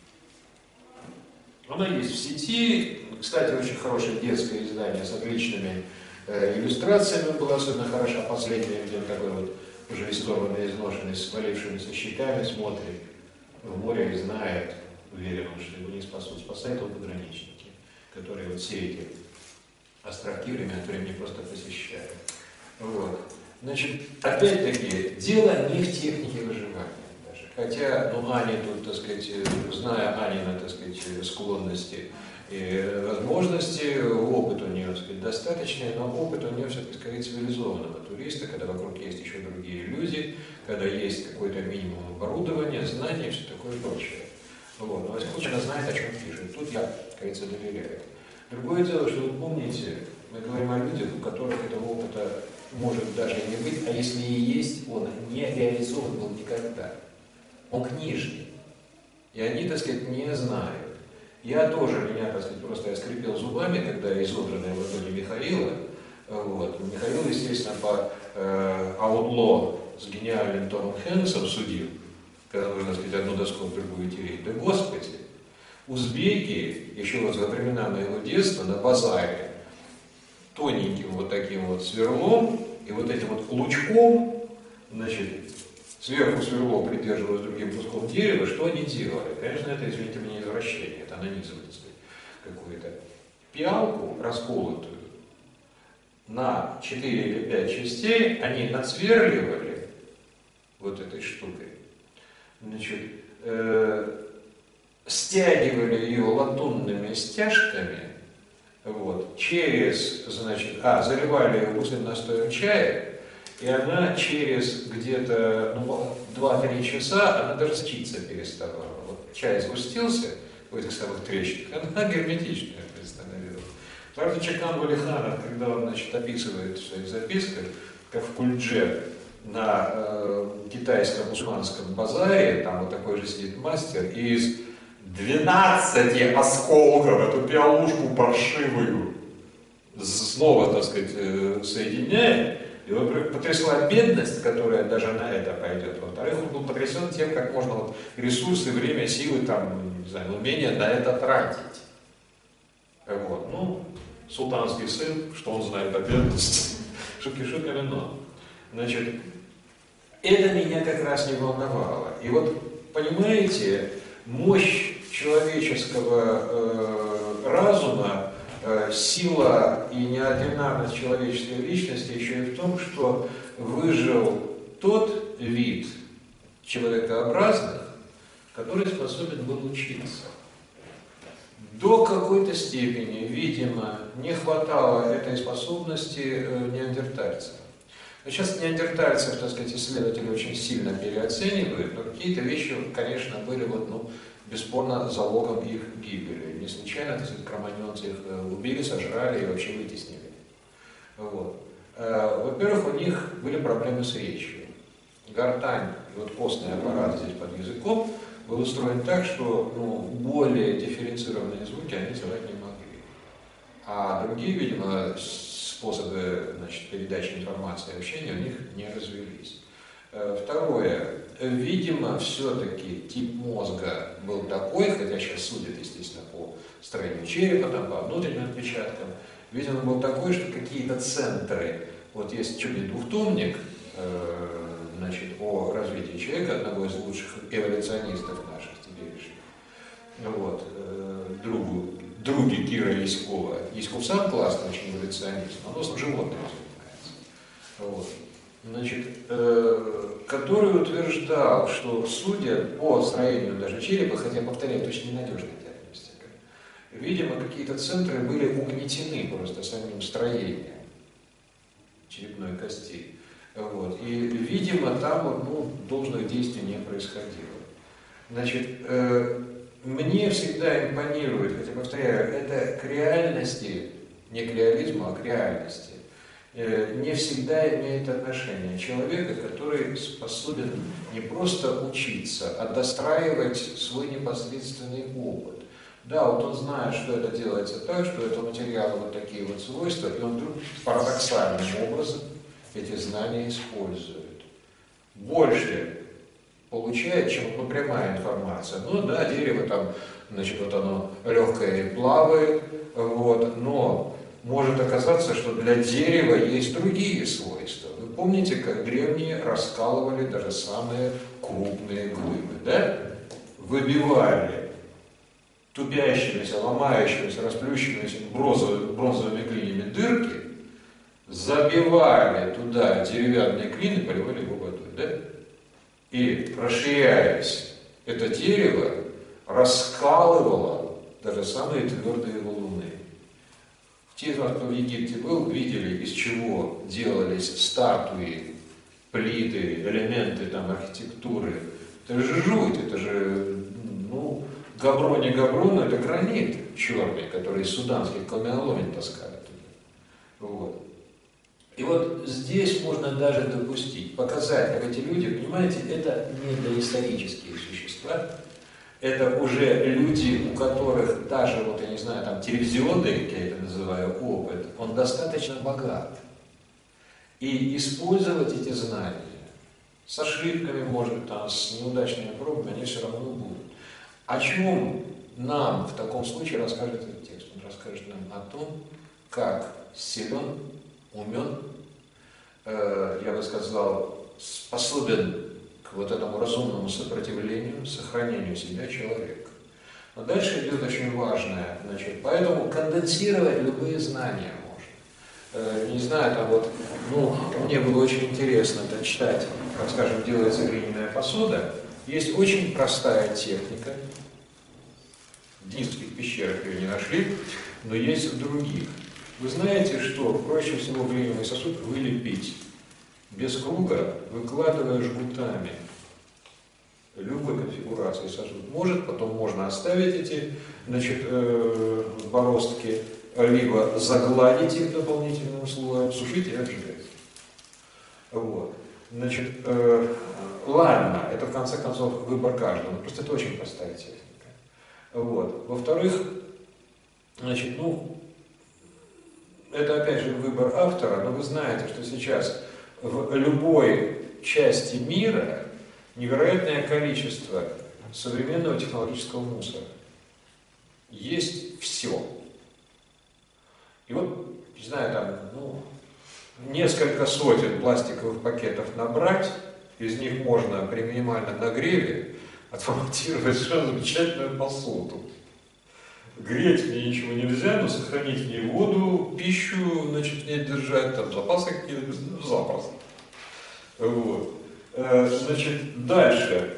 Она есть в сети. Кстати, очень хорошее детское издание с отличными э, иллюстрациями. Была особенно хороша последняя, где он такой вот уже исторганный, изношенный, с свалившимися щеками смотрит в море и знает, уверен, что его не спасут. Спасает он пограничники, которые вот все эти островки время от времени просто посещают. Вот. Значит, опять-таки, дело не в технике выживания даже. Хотя, ну, Аня тут, так сказать, зная Анина, так сказать, склонности и возможности, опыт у нее, так сказать, достаточный, но опыт у нее все-таки скорее цивилизованного туриста, когда вокруг есть еще другие люди, когда есть какой-то минимум оборудования, знаний и все такое прочее. Вот. Но, во всяком случае, она знает, о чем пишет. Тут я, как говорится, доверяю. Другое дело, что вы помните, мы говорим о людях, у которых этого опыта может даже не быть, а если и есть, он не реализован был никогда. Он книжный. И они, так сказать, не знают. Я тоже, меня, так сказать, просто я скрипел зубами, когда изодранная в ладони Михаила, вот, Михаил, естественно, по э, Outlaw с гениальным Томом Хэнксом судил, когда нужно, так сказать, одну доску в другую тереть. Да Господи, узбеки, еще вот во времена моего детства, на базаре, тоненьким вот таким вот сверлом и вот этим вот лучком, значит, сверху сверло придерживалось другим куском дерева, что они делали? Конечно, это, извините меня, извращение, это нанизывание, так сказать, какую-то пиалку расколотую на четыре или пять частей, они нацверливали вот этой штукой, значит, э, стягивали ее латунными стяжками, вот, через, значит, а, заливали ее густым настоем чая, и она через где-то ну, два-три часа, она даже сочиться переставала. Вот чай сгустился в этих самых трещинах, она герметичная становилась. Правда, Чакан Валиханов, когда он, значит, описывает в своих записках, как в Кульдже на э, китайском мусульманском базаре, там вот такой же сидит мастер, и из двенадцати осколков эту пиалушку паршивую снова, так сказать, соединяет. И, во-первых, потрясла бедность, которая даже на это пойдет. Во-вторых, он был потрясен тем, как можно вот ресурсы, время, силы, там, не знаю, умение на это тратить. Вот. Ну, султанский сын, что он знает о бедности? Шутки шутками, но. Значит, это меня как раз не волновало. И вот, понимаете, мощь человеческого э, разума, э, сила и неординарность человеческой личности еще и в том, что выжил тот вид человекообразных, который способен был учиться. До какой-то степени, видимо, не хватало этой способности э, неандертальцам. Сейчас неандертальцев, так сказать, исследователи очень сильно переоценивают, но какие-то вещи, конечно, были вот, ну, бесспорно залогом их гибели. Не случайно, так сказать, кроманьонцы их убили, сожрали и вообще вытеснили. Вот. Во-первых, у них были проблемы с речью. Гортань и вот костный аппарат здесь под языком был устроен так, что ну, более дифференцированные звуки они издавать не могли. А другие, видимо, способы, значит, передачи информации и общения у них не развились. Второе. Видимо, все-таки тип мозга был такой, хотя сейчас судят, естественно, по строению черепа, там, по внутренним отпечаткам, видимо, был такой, что какие-то центры, вот есть чуть ли двухтомник, э, значит, о развитии человека, одного из лучших эволюционистов наших теперешних, вот, э, другу, други Кира Яськова. Яськов сам классный очень эволюционист, но он животным занимается. Вот. Значит, э, который утверждал, что судя по строению даже черепа, хотя, повторяю, очень ненадежная диагностика, видимо, какие-то центры были угнетены просто самим строением черепной кости. Вот. И, видимо, там ну, должных действий не происходило. Значит, э, мне всегда импонирует, хотя, повторяю, это к реальности, не к реализму, а к реальности, э, не всегда имеет отношение человека, который способен не просто учиться, а достраивать свой непосредственный опыт. Да, вот он знает, что это делается так, что это материалы вот такие вот свойства, и он вдруг парадоксальным образом эти знания использует. Больше получает, чем ну, прямая информация. Ну да, дерево там, значит, вот оно легкое и плавает, вот, но может оказаться, что для дерева есть другие свойства. Вы помните, как древние раскалывали даже самые крупные глыбы, да? Выбивали тупящимися, ломающимися, расплющенными бронзовыми, бронзовыми клинями дырки, забивали туда деревянные клины и поливали его водой, да? И, расширяясь, это дерево раскалывало даже самые твердые валуны. Те, кто в Египте был, видели, из чего делались статуи, плиты, элементы там, архитектуры. Это же жуть, это же, ну, габро не габро, но это гранит черный, который из суданских каменоломен таскали туда. Вот. И вот здесь можно даже допустить, показать, как эти люди, понимаете, это не доисторические существа, это уже люди, у которых даже, вот я не знаю, там телевизионный, как я это называю, опыт, он достаточно богат. И использовать эти знания с ошибками, может быть, там, с неудачными пробами, они все равно будут. О чем нам в таком случае расскажет этот текст? Он расскажет нам о том, как силен, умен, э, я бы сказал, способен к вот этому разумному сопротивлению, сохранению себя человек. Но дальше идет очень важное, значит, поэтому конденсировать любые знания можно. Э, не знаю, там вот, ну, мне было очень интересно это читать, как, скажем, делается глиняная посуда. Есть очень простая техника. В Денисовских пещерах ее не нашли, но есть в других. Вы знаете, что проще всего глиняный сосуд вылепить без круга, выкладывая жгутами любой конфигурации сосуд. Может, потом можно оставить эти, значит, э, бороздки, либо загладить их дополнительным слоем, сушить и отжигать. Вот. Значит, э, ладно, это в конце концов выбор каждого, просто это очень простая техника. Вот. Во-вторых, значит, ну, это опять же выбор автора, но вы знаете, что сейчас в любой части мира невероятное количество современного технологического мусора. Есть все. И вот, не знаю, там, ну, несколько сотен пластиковых пакетов набрать, из них можно при минимальном нагреве отформатировать совершенно замечательную посуду. Греть в ней ничего нельзя, но сохранить в ней воду, пищу, значит, в ней держать, там запасы какие-то, ну, запросто. Вот. Значит, дальше.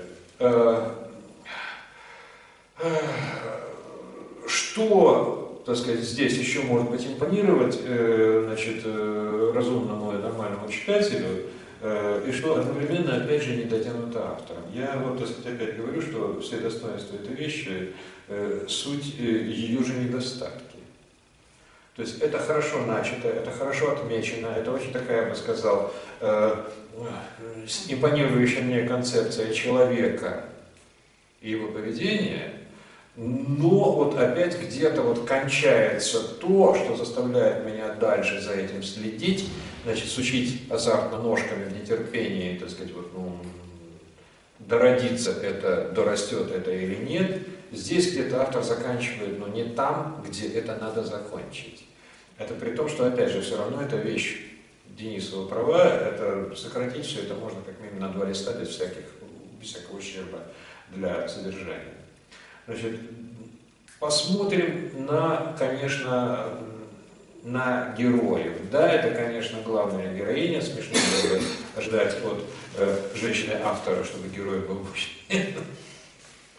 Что, так сказать, здесь еще может быть импонировать, значит, разумному и нормальному читателю, и что одновременно, опять же, не дотянуто автором. Я вот, так сказать, опять говорю, что все достоинства этой вещи, суть ее же недостатки. То есть это хорошо начато, это хорошо отмечено, это очень такая, я бы сказал, импонирующая мне концепция человека и его поведения, но вот опять где-то вот кончается то, что заставляет меня дальше за этим следить, значит, сучить азартно ножками в нетерпении, так сказать, вот, ну, дородится это, дорастет это или нет. Здесь где-то автор заканчивает, но не там, где это надо закончить. Это при том, что, опять же, все равно эта вещь Денисова права, это сократить все это можно как минимум на два листа без, всяких, без всякого ущерба для содержания. Значит, посмотрим на, конечно, на героев. Да, это, конечно, главная героиня. Смешно было ждать от э, женщины-автора, чтобы герой был мужчиной.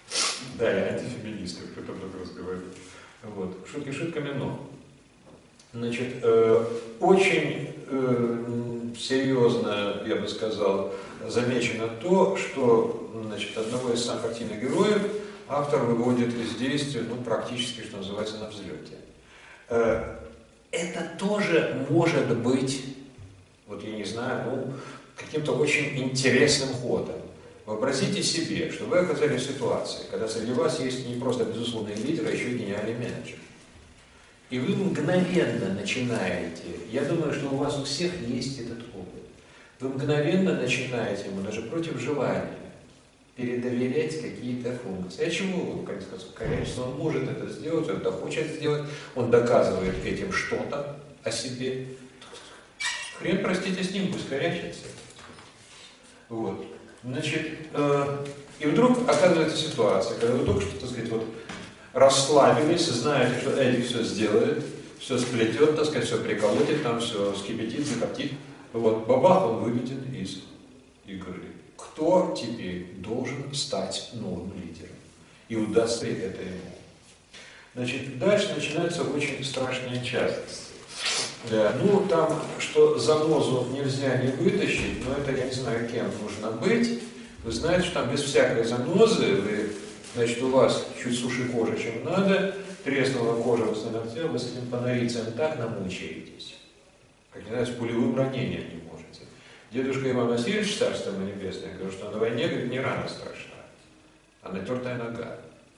Да, я антифеминистка, кто-то вдруг разговаривает. Вот. Шутки шутками, но Значит, э, очень э, серьезно, я бы сказал, замечено то, что, значит, одного из самых активных героев автор выводит из действия, ну, практически, что называется, на взлете. Э, это тоже может быть, вот я не знаю, ну, каким-то очень интересным ходом. Вообразите себе, что вы оказались в ситуации, когда среди вас есть не просто безусловный лидер, а еще и гениальный менеджер. И вы мгновенно начинаете, я думаю, что у вас у всех есть этот опыт, вы мгновенно начинаете ему, даже против желания, передоверять какие-то функции. А чему вы, как сказать, что он может это сделать, он это хочет сделать, он доказывает этим что-то о себе. Хрен, простите, с ним, пусть корячится. Вот. Значит, э, и вдруг оказывается ситуация, когда вы только что, так сказать, вот, расслабились, знаете, что Эдик все сделает, все сплетет, так сказать, все приколотит, там все скипятит, закоптит. Вот, бабах, он выведен из игры. Кто теперь должен стать новым лидером? И удастся ли это ему? Значит, дальше начинается очень страшная часть. Да, ну, там, что занозу нельзя не вытащить, но это, я не знаю, кем нужно быть. Вы знаете, что там без всякой занозы, вы, значит, у вас чуть суше кожи, чем надо, треснула кожа после ногтя, вы с этим панорицем так намучаетесь, как, не знаю, с пулевым ранением не можете. Дедушка Иван Васильевич, царство ему небесное, говорит, что на войне, говорит, не рана страшна, а натертая нога.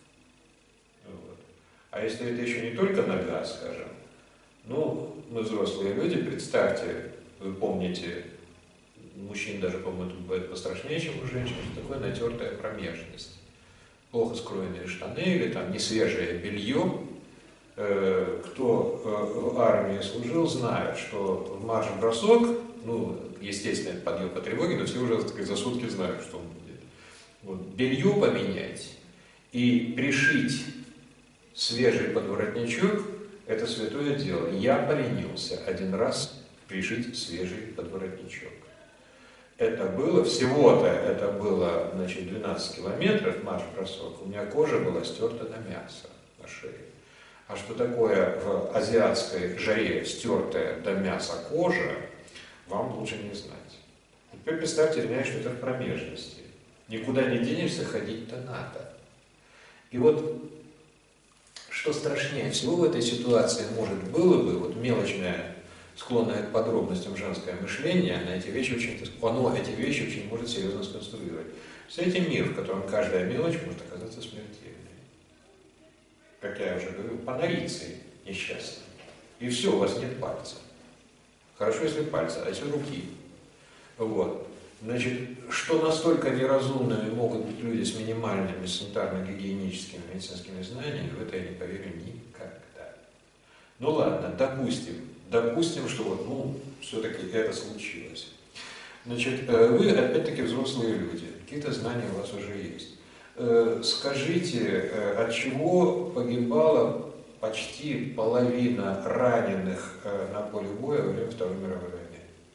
Вот. А если это еще не только нога, скажем, ну, мы взрослые люди, представьте, вы помните, мужчин даже, по-моему, бывает пострашнее, чем у женщин, что такое натертая промежность. Плохо скроенные штаны или там несвежее белье. Э, кто э, в армии служил, знает, что в марш-бросок, ну, естественно, это подъем по тревоге, но все уже, так сказать, за сутки знают, что он будет. Вот, белье поменять и пришить свежий подворотничок — это святое дело. Я поленился один раз пришить свежий подворотничок. Это было, всего-то это было, значит, двенадцать километров марш-бросок. У меня кожа была стерта до мяса на шее. А что такое в азиатской жаре стертая до мяса кожа, вам лучше не знать. Теперь представьте, что это в промежности. Никуда не денешься, ходить-то надо. И вот что страшнее всего в этой ситуации, может, было бы, вот мелочное, склонное к подробностям женское мышление, на эти вещи очень, оно эти вещи очень может серьезно сконструировать. Кстати, мир, в котором каждая мелочь может оказаться смертельной. Как я уже говорю, панорицей несчастной. И все, у вас нет пальца. Хорошо, если пальца, а если руки. Вот. Значит, что настолько неразумными могут быть люди с минимальными санитарно-гигиеническими медицинскими знаниями, в это я не поверю никогда. Ну ладно, допустим, допустим, что вот, ну, все-таки это случилось. Значит, вы, опять-таки, взрослые люди, какие-то знания у вас уже есть. Скажите, от чего погибала почти половина раненых на поле боя во время Второй мировой войны?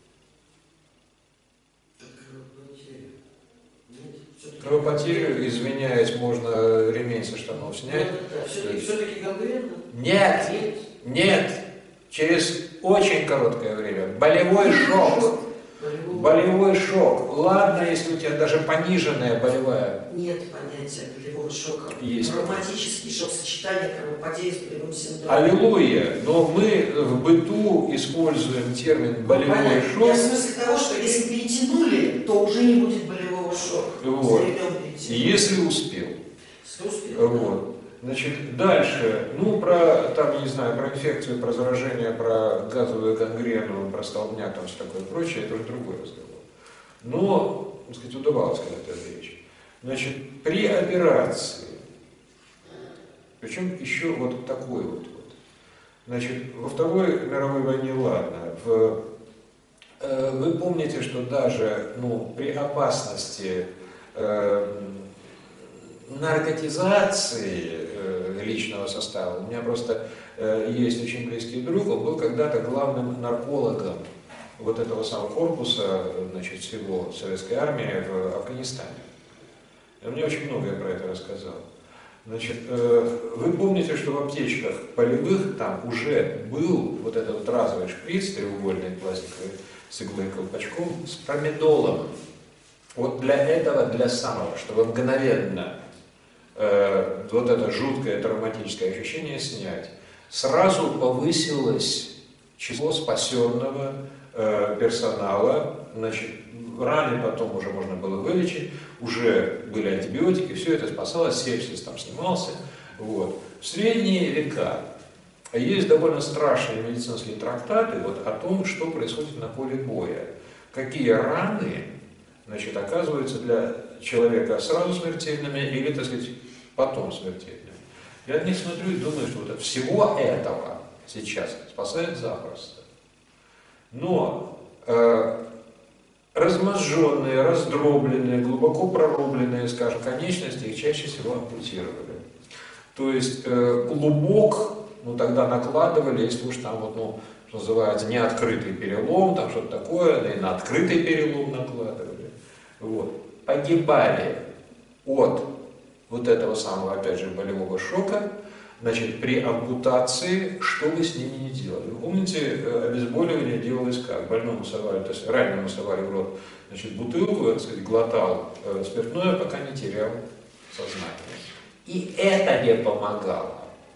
Кровопотерю, извиняюсь, можно ремень со штанов снять. Да, все-таки, все-таки гангрена? Нет, нет, нет, через очень короткое время. Болевой шок. Болевой шок. Ладно, если у тебя даже пониженная болевая. Нет понятия болевого шока. Есть. Травматический шок, сочетание кровопотери с болевым синдромом. Аллилуйя. Но мы в быту используем термин болевой Понятно. шок. Я в смысле того, что если перетянули, то уже не будет болевого шока. Вот. Если успел. Если успел. Вот. Значит, дальше, ну, про, там, не знаю, про инфекцию, про заражение, про газовую гангрену, про столбняк, там, все такое прочее, это уже другой разговор. Но, так сказать, удавалось когда-то речь. Значит, при операции, причем еще вот такой вот, вот. Значит, во Второй мировой войне, ладно, в, э, вы помните, что даже, ну, при опасности э, наркотизации э, личного состава. У меня просто э, есть очень близкий друг, он был когда-то главным наркологом вот этого самого корпуса, значит, всего советской армии в Афганистане. И он мне очень многое про это рассказал. Значит, вы помните, что в аптечках полевых там уже был вот этот вот разовый шприц треугольный пластиковый с иглой и колпачком с промедолом. Вот для этого, для самого, чтобы мгновенно э, вот это жуткое травматическое ощущение снять, сразу повысилось число спасенного э, персонала. Значит, раны потом уже можно было вылечить, уже были антибиотики, все это спасалось, сепсис там снимался. Вот. В средние века есть довольно страшные медицинские трактаты вот, о том, что происходит на поле боя. Какие раны, значит, оказываются для человека сразу смертельными или, так сказать, потом смертельными. Я на них смотрю и думаю, что вот от всего этого сейчас спасает запросто. Но э, разможженные, раздробленные, глубоко прорубленные, скажем, конечности их чаще всего ампутировали. То есть э, клубок, ну тогда накладывали, если уж там вот, ну, что называется, неоткрытый перелом, там что-то такое, да и на открытый перелом накладывали. Вот. Погибали от вот этого самого, опять же, болевого шока, значит, при ампутации, что вы с ними не делали. Вы помните, обезболивание делалось как? Больному совали, то есть раненому совали в рот, значит, бутылку, так сказать, глотал э, спиртное, пока не терял сознание. И это не помогало.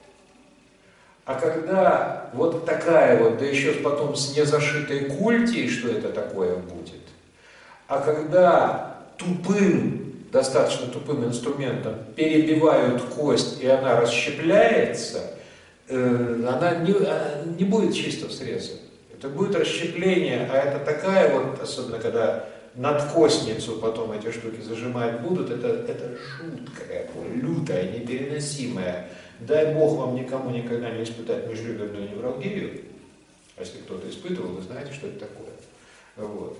А когда вот такая вот, да еще потом с незашитой культей, что это такое будет, а когда тупым, достаточно тупым инструментом перебивают кость, и она расщепляется, э, она не, не будет чистого среза. Это будет расщепление, а это такая вот, особенно когда надкостницу потом эти штуки зажимать будут, это, это жуткое, лютое, непереносимое. Дай Бог вам никому никогда не испытать межреберную невралгию. А если кто-то испытывал, вы знаете, что это такое. Вот.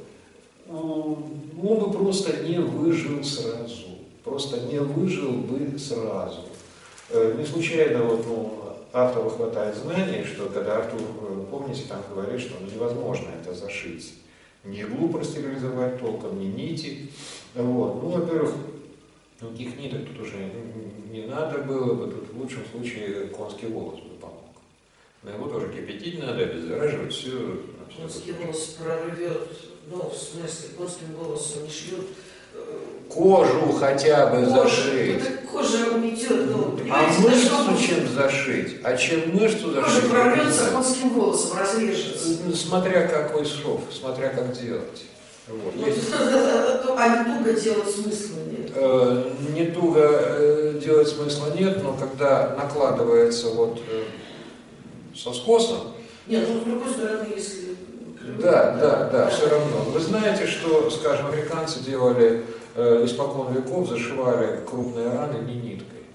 Он бы просто не выжил сразу. Просто не выжил бы сразу. Не случайно вот, ну, автору хватает знаний, что когда Артур, помните, там говорит, что ну, невозможно это зашить. Ни иглу простерилизовать толком, ни нити. Вот. Ну, во-первых, никаких ниток тут уже не надо было бы, тут в лучшем случае конский волос бы помог. Но его тоже кипятить надо, обеззараживать, все. Конский волос прорвет, ну, в смысле, конским волосом не шьют. Кожу хотя бы Кожа, зашить. ну, кожа уметет, ну, А понимаете, мышцу чем зашить? А чем мышцу зашить? кожа прорвется, конским волосом разрежется. Смотря какой шов, смотря как делать. Вот. Ну, Есть, а не туго делать смысла нет. э, не туго э, делать смысла нет, но когда накладывается вот э, со скосом. Нет, ну с другой стороны, если. Да, да, да, все равно. Вы знаете, что, скажем, американцы делали э, испокон веков, зашивали крупные раны не ниткой.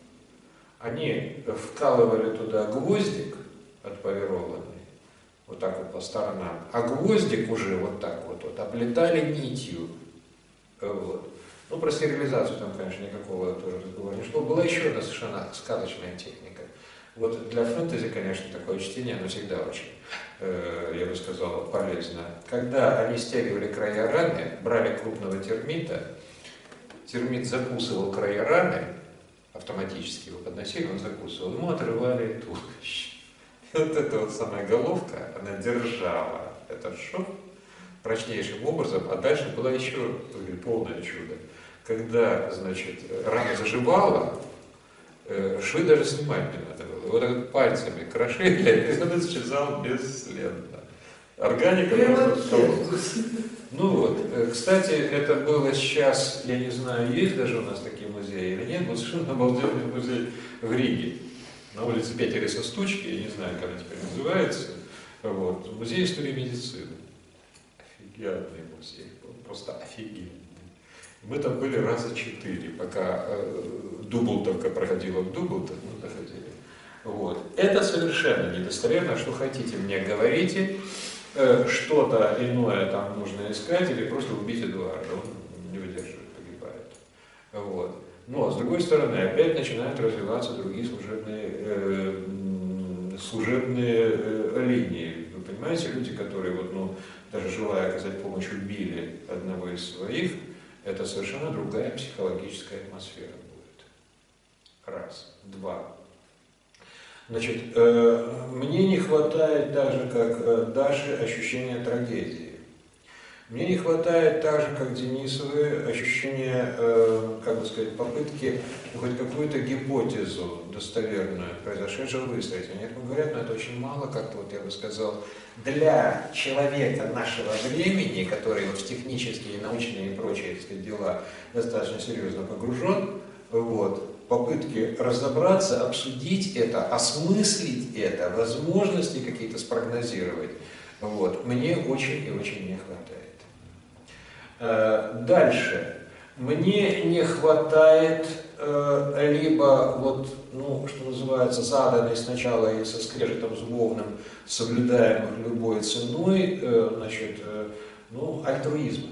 Они вкалывали туда гвоздик отполированный, вот так вот по сторонам, а гвоздик уже вот так вот, вот оплетали нитью. Вот. Ну, про стерилизацию там, конечно, никакого тоже разговора не шло. Была еще одна совершенно сказочная техника. Вот для фэнтези, конечно, такое чтение, оно всегда очень, э, я бы сказал, полезно. Когда они стягивали края раны, брали крупного термита, термит закусывал края раны, автоматически его подносили, он закусывал, ему отрывали туловище. И вот эта вот самая головка, она держала этот шов прочнейшим образом, а дальше было еще полное чудо. Когда, значит, рана заживала, швы даже снимать не надо было. Его так вот пальцами крошили, и он исчезал бесследно. Органика просто. Ну вот, кстати, это было сейчас, я не знаю, есть даже у нас такие музеи или нет, вот совершенно обалденный музей в Риге. На улице Петериса Стучки, я не знаю, как он теперь называется, вот, музей истории медицины. Офигенный музей, просто офигенный. Мы там были раза четыре, пока э, Дублтовка проходила в Дублтон, мы доходили. Вот. Это совершенно недостоверно, что хотите мне говорите, э, что-то иное там нужно искать или просто убить Эдуарда, он не выдерживает, погибает. Вот. Но, с другой стороны, опять начинают развиваться другие служебные, э, служебные э, линии. Вы понимаете, люди, которые, вот, ну, даже желая оказать помощь, убили одного из своих, это совершенно другая психологическая атмосфера будет. Раз. Два. Значит, э, мне не хватает, так же как э, Даше, ощущения трагедии. Мне не хватает, так же как Денисовой, ощущения, э, как бы сказать, попытки хоть какую-то гипотезу достоверную произошедшего выстроить. Они это говорят, но это очень мало, как-то вот я бы сказал, для человека нашего времени, который вот в технические, научные и прочие, так сказать, дела достаточно серьезно погружен, вот, попытки разобраться, обсудить это, осмыслить это, возможности какие-то спрогнозировать, вот, мне очень и очень не хватает. Дальше. Мне не хватает э, либо вот, ну, что называется, заданной сначала и со скрежетом зубовным, соблюдаемых любой ценой, э, значит, э, ну, альтруизма.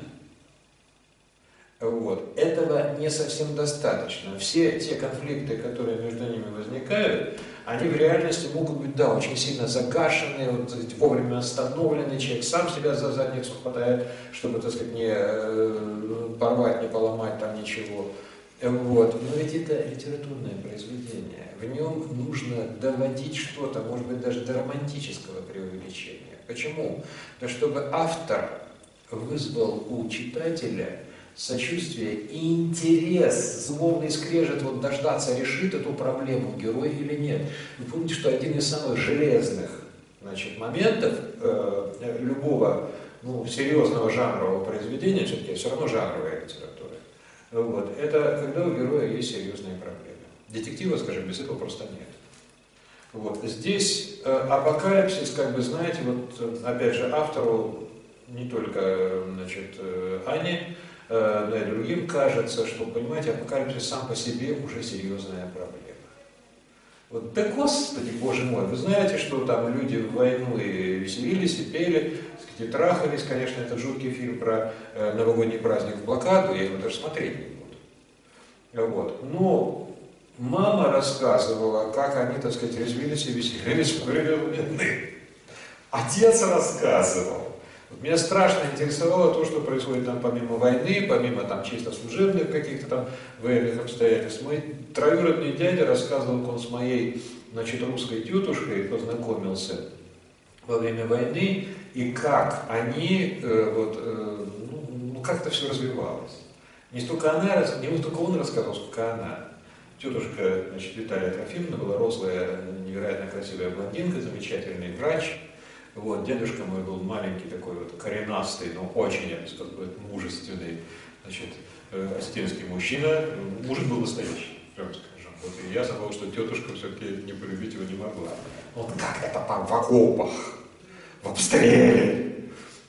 Вот. Этого не совсем достаточно. Все те конфликты, которые между ними возникают, они в реальности могут быть, да, очень сильно загашены, вот, вовремя остановлены, человек сам себя за задницу хватает, чтобы, так сказать, не э, порвать, не поломать там ничего. Вот. Но ведь это литературное произведение. В нем нужно доводить что-то, может быть, даже до романтического преувеличения. Почему? Да чтобы автор вызвал у читателя сочувствие и интерес, злобный скрежет, вот дождаться, решит эту проблему герой или нет. Вы помните, что один из самых железных, значит, моментов э, любого, ну, серьезного жанрового произведения, все-таки все равно жанровая литература, вот, это когда у героя есть серьезные проблемы. Детектива, скажем, без этого просто нет. Вот. Здесь э, апокалипсис, как бы, знаете, вот, опять же, автору, не только, значит, э, Ане, да и другим кажется, что, понимаете, апокалипсис сам по себе уже серьезная проблема. Вот, да господи, боже мой, вы знаете, что там люди в войну и веселились, и пели, и трахались, конечно, этот жуткий фильм про э, новогодний праздник в блокаду, я его даже смотреть не буду. Вот. Но мама рассказывала, как они, так сказать, резвились и веселились во время войны. Отец рассказывал. Вот меня страшно интересовало то, что происходит там помимо войны, помимо там чисто служебных каких-то там военных обстоятельств. Мой троюродный дядя рассказывал, как он с моей, значит, русской тетушкой познакомился во время войны, и как они, э, вот, э, ну, ну как-то все развивалось. Не столько она, не столько он рассказывал, сколько она. Тетушка, значит, Виталия Трофимовна была рослая, невероятно красивая блондинка, замечательный врач. Вот, дедушка мой был маленький такой вот коренастый, но очень, я бы сказал, мужественный, значит, э, осетинский мужчина. Мужик был настоящий, прямо скажем. Вот, и я забыл, что тетушка все-таки не полюбить его не могла. Он как это там в окопах, в обстреле,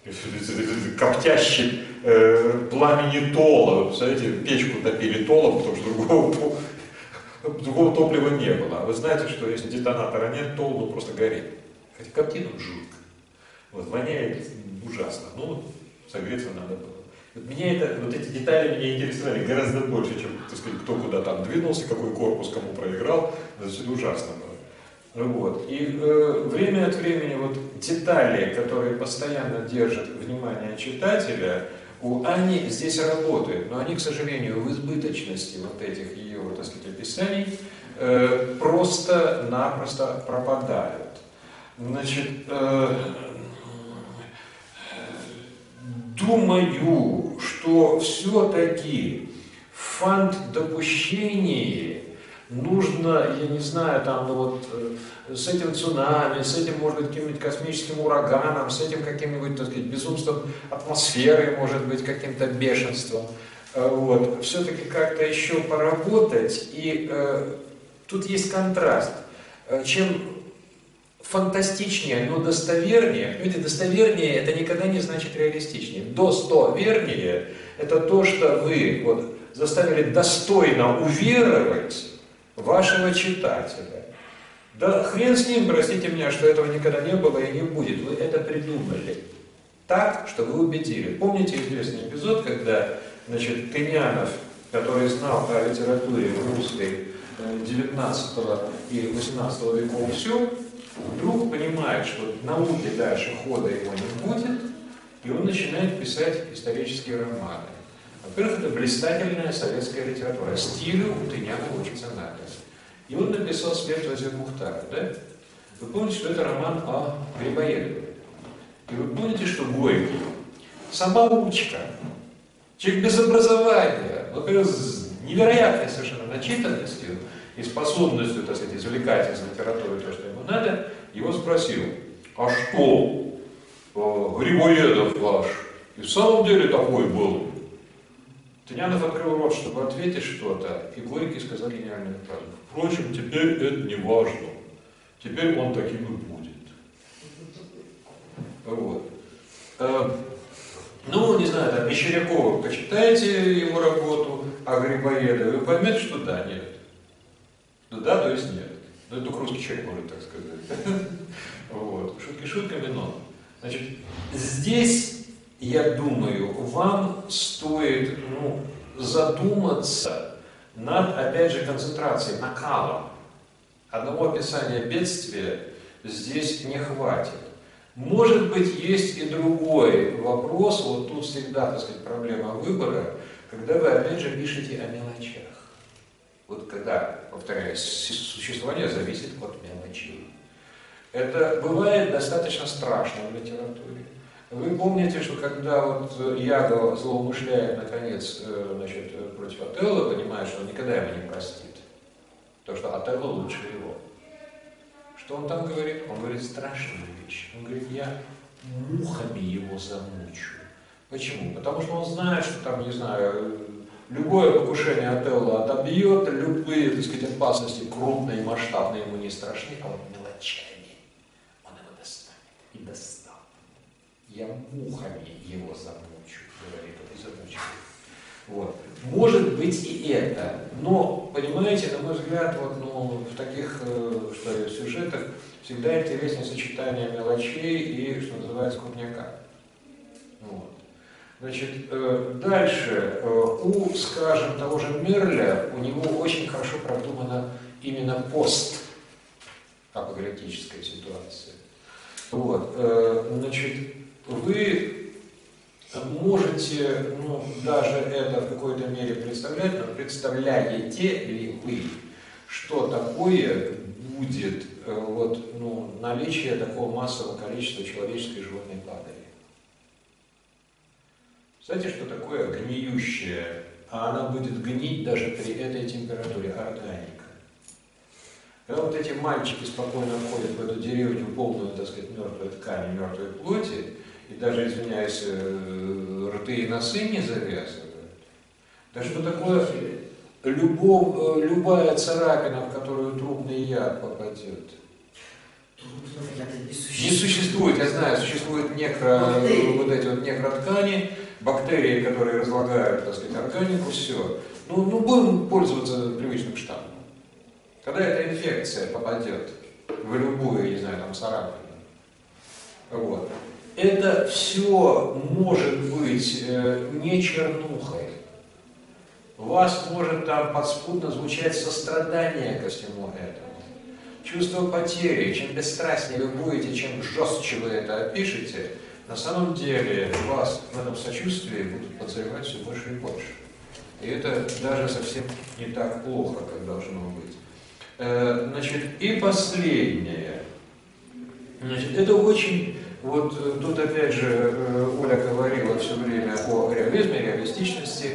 коптящий э, пламени тола. Вы представляете, печку топили толом, потому что другого, другого топлива не было. А вы знаете, что если детонатора нет, тол ну, просто горит. Хотя коптит он жутко. Вот, воняет ужасно. Ну, согреться надо было. Вот, меня это, вот эти детали меня интересовали гораздо больше, чем, так сказать, кто куда там двинулся, какой корпус кому проиграл. Это все ужасно было. Вот. И э, время от времени вот детали, которые постоянно держат внимание читателя, у Ани здесь работают, но они, к сожалению, в избыточности вот этих ее, так сказать, описаний э, просто-напросто пропадают. Значит, э, думаю, что все-таки в фант-допущении нужно, я не знаю, там, ну вот, с этим цунами, с этим, может быть, каким-нибудь космическим ураганом, с этим каким-нибудь, так сказать, безумством атмосферы, может быть, каким-то бешенством, вот, все-таки как-то еще поработать, и э, тут есть контраст. Чем фантастичнее, но достовернее. Понимаете, достовернее это никогда не значит реалистичнее. Достовернее это то, что вы вот, заставили достойно уверовать вашего читателя. Да хрен с ним, простите меня, что этого никогда не было и не будет. Вы это придумали так, что вы убедили. Помните известный эпизод, когда, значит, Тынянов, который знал о литературе русской девятнадцатого и восемнадцатого веков все, вдруг понимает, что науки дальше хода его не будет, и он начинает писать исторические романы. Во-первых, это блистательная советская литература. Стилю у Тынянова учиться надо. И он написал «Смерть Вазир Мухтара». Да? Вы помните, что это роман о Грибоедове. И вы помните, что Горький самоучка, человек без образования, например, с невероятной совершенно начитанностью и способностью, так сказать, извлекать из литературы то, что ему надо, его спросил: а что, Грибоедов ваш и в самом деле такой был? Тынянов открыл рот, чтобы ответить что-то, и Горький сказал гениальную фразу: впрочем, теперь это не важно, теперь он таким и будет. Вот. Ну, не знаю, там, Мещерякова, почитайте его работу о Грибоедове, вы поймете, что да, нет. Ну да, то есть нет. Ну, это только русский человек может так сказать. Вот. Шутки шутками, но. Значит, здесь, я думаю, вам стоит, ну, задуматься над, опять же, концентрацией, накалом. Одного описания бедствия здесь не хватит. Может быть, есть и другой вопрос, вот тут всегда, так сказать, проблема выбора, когда вы, опять же, пишете о мелочах. Вот когда, повторяюсь, существование зависит от мелочей. Это бывает достаточно страшно в литературе. Вы помните, что когда вот Яго злоумышляет, наконец, значит, против Отелло, понимая, что он никогда его не простит, то, что Отелло лучше его. Что он там говорит? Он говорит страшную вещь. Он говорит: я мухами его замучу. Почему? Потому что он знает, что там, не знаю, любое покушение Отелло отобьет, любые, так сказать, опасности крупные, масштабные ему не страшны, а вот мелочами он его достанет. И достал. Я мухами его замучу, говорит он, и замучу. Вот. Может быть и это, но, понимаете, на мой взгляд, вот, ну, в таких что ли, сюжетах всегда интереснее сочетание мелочей и, что называется, крупняка. Вот. Значит, дальше, у, скажем, того же Мерля, у него очень хорошо продумана именно пост-апокалиптическая ситуация. Вот. Значит, вы можете, ну, даже это в какой-то мере представлять, но представляете ли вы, что такое будет вот, ну, наличие такого массового количества человеческой животной падали? Знаете, что такое гниющая, а она будет гнить даже при этой температуре, органика? Когда вот эти мальчики спокойно входят в эту деревню, полную, так сказать, мертвой ткани, мертвой плоти, и даже, извиняюсь, рты и носы не завязывают. Да что такое любов, любая царапина, в которую трупный яд попадет? Трупного яда не существует. Не существует, я знаю, существуют некро, вот эти вот некроткани, бактерии, которые разлагают, так сказать, органику, все. Ну, ну будем пользоваться привычным штаммом. Когда эта инфекция попадет в любую, не знаю, там, царапину, вот, это все может быть э, не чернухой. У вас может там подспудно звучать сострадание ко всему этому. Чувство потери. Чем бесстрастнее вы будете, чем жестче вы это опишете, на самом деле вас в этом сочувствии будут подозревать все больше и больше. И это даже совсем не так плохо, как должно быть. Э, значит, и последнее. Значит, это очень... Вот тут опять же Оля говорила все время о реализме, реалистичности.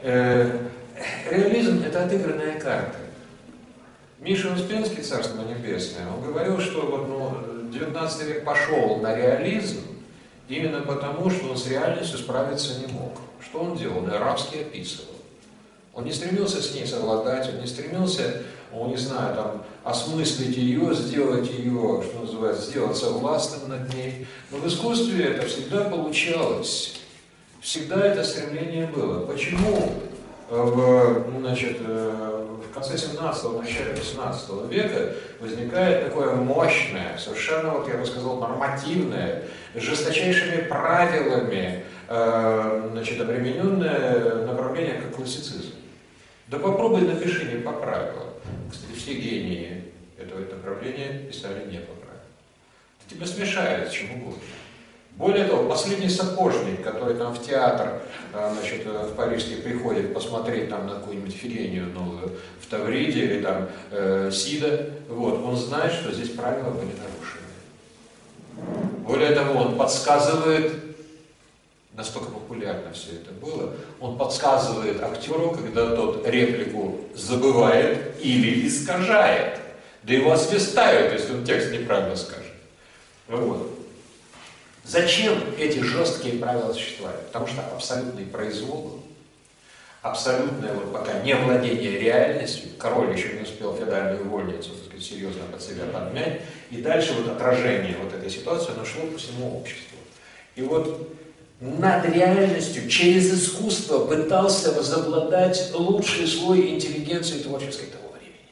Реализм – это отыгранная карта. Миша Успенский, царство небесное, он говорил, что вот, ну, девятнадцатый век пошел на реализм именно потому, что он с реальностью справиться не мог. Что он делал? Он арабски описывал. Он не стремился с ней совладать, он не стремился, он, не знаю, там, осмыслить ее, сделать ее, что называется, сделаться властным над ней. Но в искусстве это всегда получалось. Всегда это стремление было. Почему в, значит, в конце семнадцатого, в начале восемнадцатого века возникает такое мощное, совершенно, вот я бы сказал, нормативное, с жесточайшими правилами, значит, обремененное направление, как классицизм? Да попробуй напиши не по правилам. Кстати, все гении этого направления писали не по правилам. Тебя смешают с чем угодно. Более того, последний сапожник, который там в театр, значит, в парижский приходит посмотреть там на какую-нибудь Фигению новую в Тавриде или там э, Сида, вот, он знает, что здесь правила были нарушены. Более того, он подсказывает, настолько популярно все это было, он подсказывает актеру, когда тот реплику забывает или искажает, да его освистают, если он текст неправильно скажет. Вот. Зачем эти жесткие правила существуют? Потому что абсолютный произвол, абсолютное вот пока не владение реальностью, король еще не успел феодальную вольницу, так сказать, серьезно под себя подмять, и дальше вот отражение вот этой ситуации, оно шло по всему обществу. И вот над реальностью через искусство пытался возобладать лучший слой интеллигенции творческой того времени.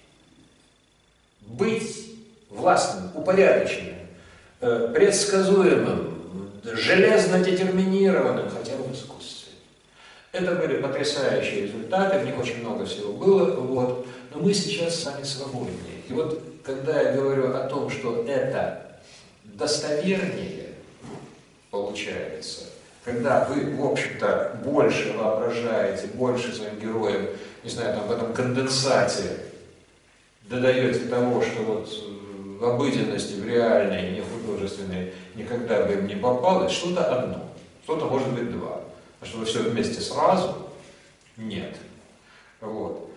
Быть властным, упорядоченным, предсказуемым, железно детерминированным хотя бы в искусстве. Это были потрясающие результаты, в них очень много всего было, вот. Но мы сейчас с вами свободнее. И вот когда я говорю о том, что это достовернее получается, когда вы, в общем-то, больше воображаете, больше своим героям, не знаю, там в этом конденсате додаете того, что вот в обыденности, в реальной, не в художественной, никогда бы им не попалось, что-то одно, что-то может быть два. А что все вместе сразу? Нет. Вот.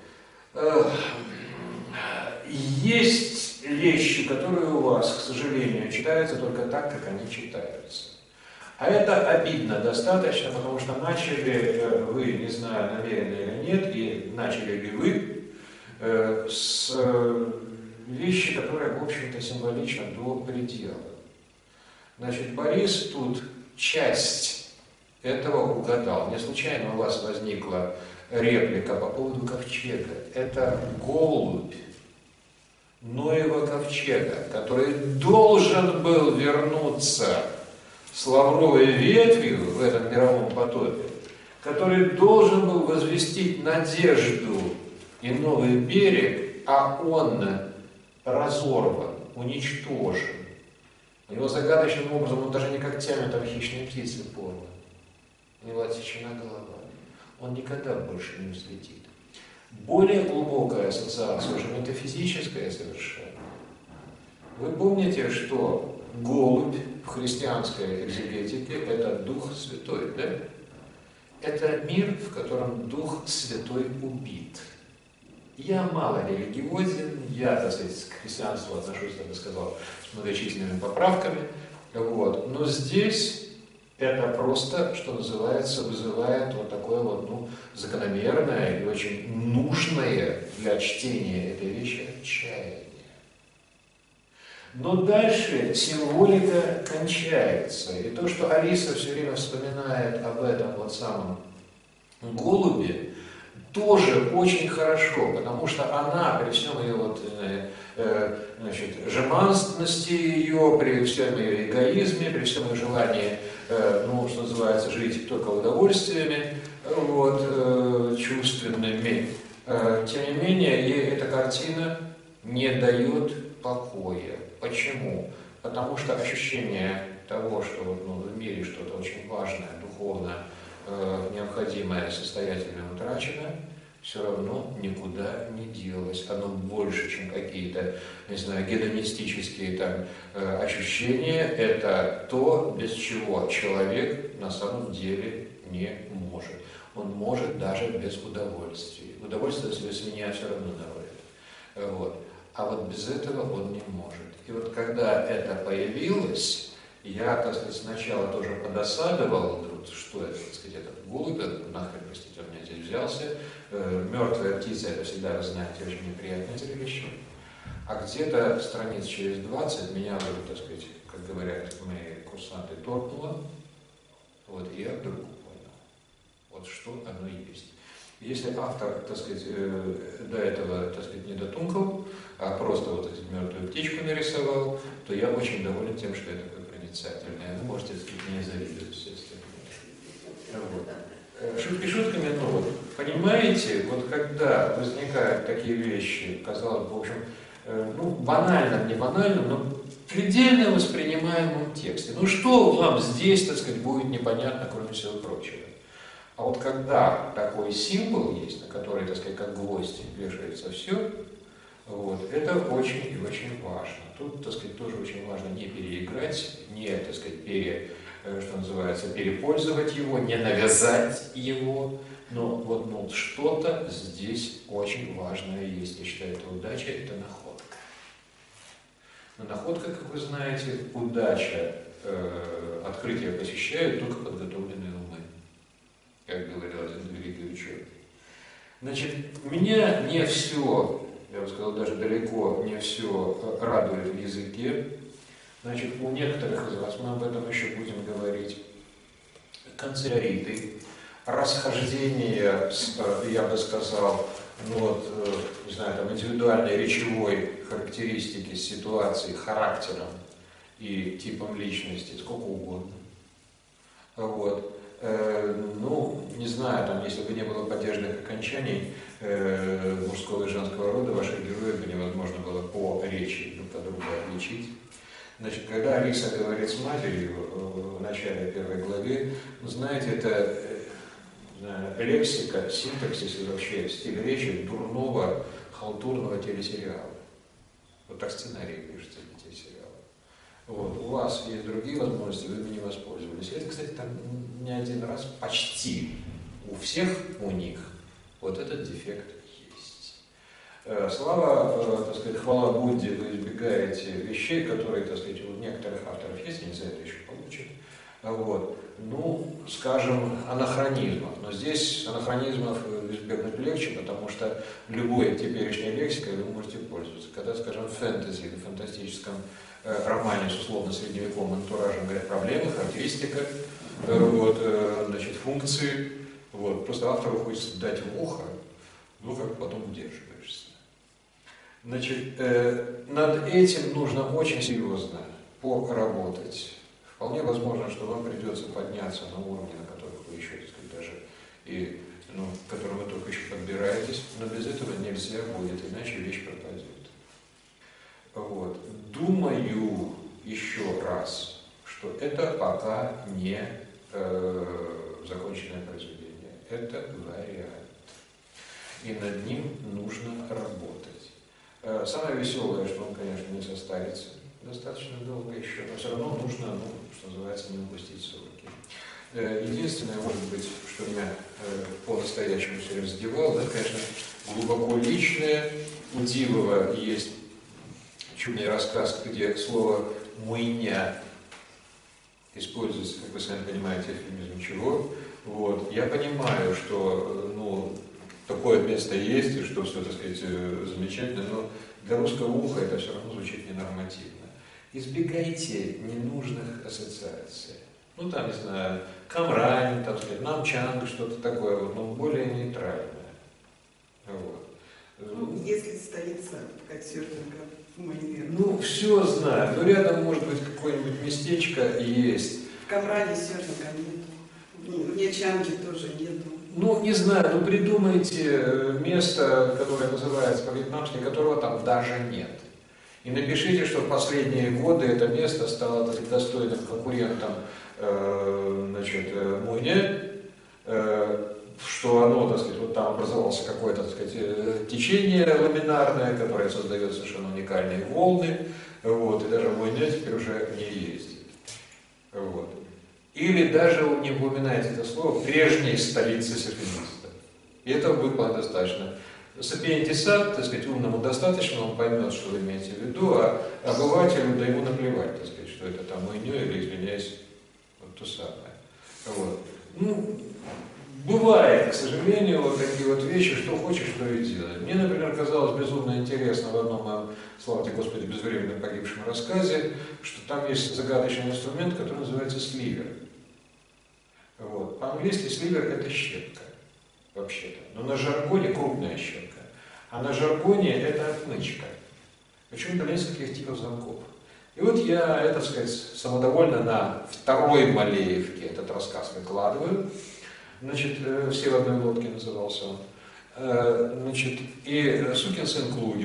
Есть вещи, которые у вас, к сожалению, читаются только так, как они читаются. А это обидно достаточно, потому что начали вы, не знаю, намеренно или нет, и начали ли вы с вещи, которые, в общем-то, символичны до предела. Значит, Борис тут часть этого угадал. Не случайно у вас возникла реплика по поводу ковчега. Это голубь Ноева ковчега, который должен был вернуться с лавровой ветвью в этом мировом потопе, который должен был возвестить надежду и новый берег, а он разорван, уничтожен. У него загадочным образом, он даже не когтями там хищной птицы порван. У него отсечена голова. Он никогда больше не взлетит. Более глубокая ассоциация, уже метафизическая совершенно. Вы помните, что голубь в христианской экзегетике – это Дух Святой, да? Это мир, в котором Дух Святой убит. Я мало религиозен, я, так сказать, к христианству отношусь, я бы сказал, с многочисленными поправками, вот. Но здесь это просто, что называется, вызывает вот такое вот, ну, закономерное и очень нужное для чтения этой вещи отчаяние. Но дальше символика кончается. И то, что Алиса все время вспоминает об этом вот самом голубе, тоже очень хорошо, потому что она при всем ее вот, э, значит, жеманственности ее, при всем ее эгоизме, при всем ее желании, э, ну, что называется, жить только удовольствиями, вот, э, чувственными, э, тем не менее, ей эта картина не дает покоя. Почему? Потому что ощущение того, что вот, ну, в мире что-то очень важное, духовное, э, необходимое, состоятельное, утрачено, все равно никуда не делось. Оно больше, чем какие-то, не знаю, гедонистические там, э, ощущения. Это то, без чего человек на самом деле не может. Он может даже без удовольствия. Удовольствие себе свинья все равно нароет. Вот. А вот без этого он не может. И вот когда это появилось, я, так сказать, сначала тоже подосадовал, что это, так сказать, этот голубь, нахрен, простите, он меня здесь взялся, э, мертвая птица, это всегда, вы знаете, очень неприятное зрелище. А где-то страниц через двадцать меня, так сказать, как говорят мои курсанты, торкнуло, вот, и я вдруг понял, вот что оно есть. Если автор, так сказать, э, до этого, так сказать, не дотумкал, а просто вот эту мертвую птичку нарисовал, то я очень доволен тем, что я такой проницательный. Вы можете, так сказать, мне завидовать, естественно. Вот. Шутки шутками, но вот, понимаете, вот когда возникают такие вещи, казалось бы, в общем, э, ну, банально, не банально, но предельно воспринимаемом тексте. Ну что вам здесь, так сказать, будет непонятно, кроме всего прочего? А вот когда такой символ есть, на который, так сказать, как гвоздь вешается все, вот, это очень и очень важно. Тут, так сказать, тоже очень важно не переиграть, не, так сказать, пере, что называется, перепользовать его, не навязать его, но вот ну, что-то здесь очень важное есть. Я считаю, это удача, это находка. Но находка, как вы знаете, удача, э, открытия посещают только подготовленные умы, как говорил один великий ученый. Значит, меня не все, я бы сказал, даже далеко не все радует в языке. Значит, у некоторых из вас, мы об этом еще будем говорить, канцеляриты, расхождение, с, я бы сказал, ну вот, не знаю, там, индивидуальной речевой характеристики, ситуации, характером и типом личности, сколько угодно. Вот. Ну, не знаю, там, если бы не было падежных окончаний э, мужского и женского рода, ваших героев бы невозможно было по речи друг от друга отличить. Значит, когда Алиса говорит с матерью в начале первой главы, знаете, это э, лексика, синтаксис и вообще стиль речи дурного, халтурного телесериала. Вот так сценарий пишется для телесериала. Вот. У вас есть другие возможности, вы ими не воспользовались. Это, кстати, там не один раз почти у всех у них вот этот дефект есть. Слава, так сказать, хвала Будде, вы избегаете вещей, которые, так сказать, у некоторых авторов есть, они за это еще получат. Вот. Ну, скажем, анахронизмов. Но здесь анахронизмов избегнуть легче, потому что любой теперешней лексикой вы можете пользоваться. Когда, скажем, в фэнтези или фантастическом романе с условно-средневековым антуражем говорят проблемы, характеристика, вот, значит, функции. Вот. Просто автору хочется дать в ухо, ну как потом удерживаешься. Значит, э, над этим нужно очень серьезно поработать. Вполне возможно, что вам придется подняться на уровне, на которых вы еще, так сказать, даже и, ну, к которым вы только еще подбираетесь, но без этого нельзя будет, иначе вещь пропадет. Вот. Думаю еще раз, что это пока не э, законченное произведение. Это вариант. И над ним нужно работать. Э, самое веселое, что он, конечно, не состарится достаточно долго еще, но все равно нужно, ну, что называется, не упустить сроки. Э, единственное, может быть, что меня э, по-настоящему все задевало, это, конечно, глубоко личное. У Дивова есть чудный рассказ, где слово «муйня» используется, как вы сами понимаете, эвфемизм чего. Вот. Я понимаю, что ну, такое место есть, и что все, так сказать, замечательно, но для русского уха это все равно звучит ненормативно. Избегайте ненужных ассоциаций. Ну, там, не знаю, камрань, там, сказать, намчанг, что-то такое, вот, но более нейтральное. Вот. Ну, если столица, как Сёрдинга, Майнер. Ну, все знаю, но рядом, может быть, какое-нибудь местечко есть. В Камране Сёрдинга нету. В Нячанге тоже нету. Ну, не знаю, ну придумайте место, которое называется по-вьетнамски, которого там даже нет. И напишите, что в последние годы это место стало, так сказать, достойным конкурентом э, значит, Муйне, э, что оно, так сказать, вот там образовался какое-то, так сказать, течение ламинарное, которое создает совершенно уникальные волны, вот, и даже Муйне теперь уже не ездит. Вот. Или даже не упоминайте это слово прежней столицы серфиниста. И этого будет вполне достаточно. Сапиентисат, так сказать, умному достаточно, он поймет, что вы имеете в виду, а обывателю, да ему наплевать, так сказать, что это там Муйнё или, извиняюсь, вот то самое. Вот. Ну, бывает, к сожалению, вот такие вот вещи, что хочешь, что и делать. Мне, например, казалось безумно интересно в одном моем, слава тебе Господи, безвременно погибшем рассказе, что там есть загадочный инструмент, который называется сливер. Вот. По-английски сливер – это щепка, вообще-то. Но на жаргоне крупная щепка. А на жаргоне это отмычка. Причем для нескольких типов замков. И вот я, это, так сказать, самодовольно на второй Малеевке этот рассказ выкладываю. Значит, «Все в одной лодке» назывался он. Значит, и сукин сын Клугер,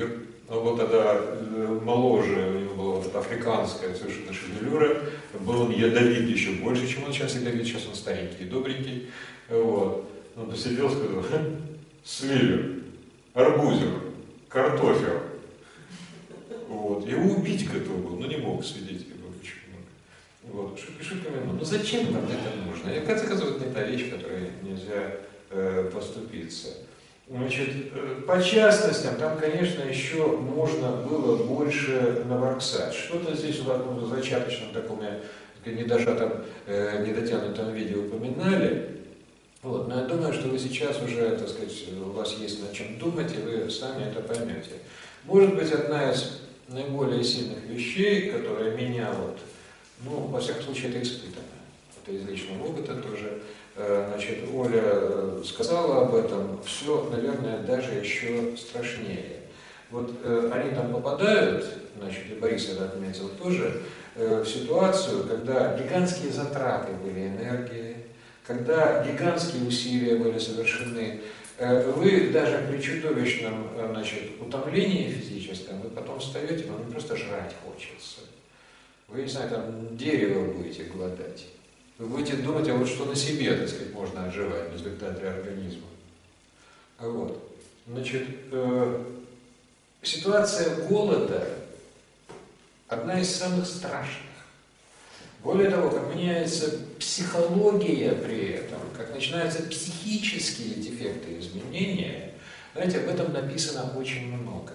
Он был тогда э, моложе, у него была вот эта африканская совершенно шевелюра, был он ядовит еще больше, чем он сейчас ядовит, сейчас он старенький и добренький. Вот. Он посидел и сказал: сливер, арбузер, картофель. Вот. Его убить готов был, но не мог, свидетелей было очень много. Вот. Шутки шутками, ну зачем нам это нужно? И в конце концов, это не та вещь, которой нельзя э, поступиться. Значит, э, по частностям, там, конечно, еще можно было больше наворксать. Что-то здесь в одном зачаточном таком, недожатом, э, недотянутом виде упоминали. Вот. Но я думаю, что вы сейчас уже, так сказать, у вас есть над чем думать, и вы сами это поймете. Может быть, одна из наиболее сильных вещей, которая меня вот, ну, во всяком случае, это испытано. Это из личного опыта тоже. Значит, Оля сказала об этом, все, наверное, даже еще страшнее. Вот э, они там попадают, значит, и Борис это отметил тоже, э, в ситуацию, когда гигантские затраты были энергии, когда гигантские усилия были совершены. Э, вы даже при чудовищном, значит, утомлении физическом, вы потом встаете, вам не просто жрать хочется. Вы, не знаю, там дерево будете глодать. Вы будете думать, а вот что на себе, так сказать, можно отживать без диктатора организма. Вот. Значит, э, ситуация голода одна из самых страшных. Более того, как меняется психология при этом, как начинаются психические дефекты изменения, знаете, об этом написано очень много.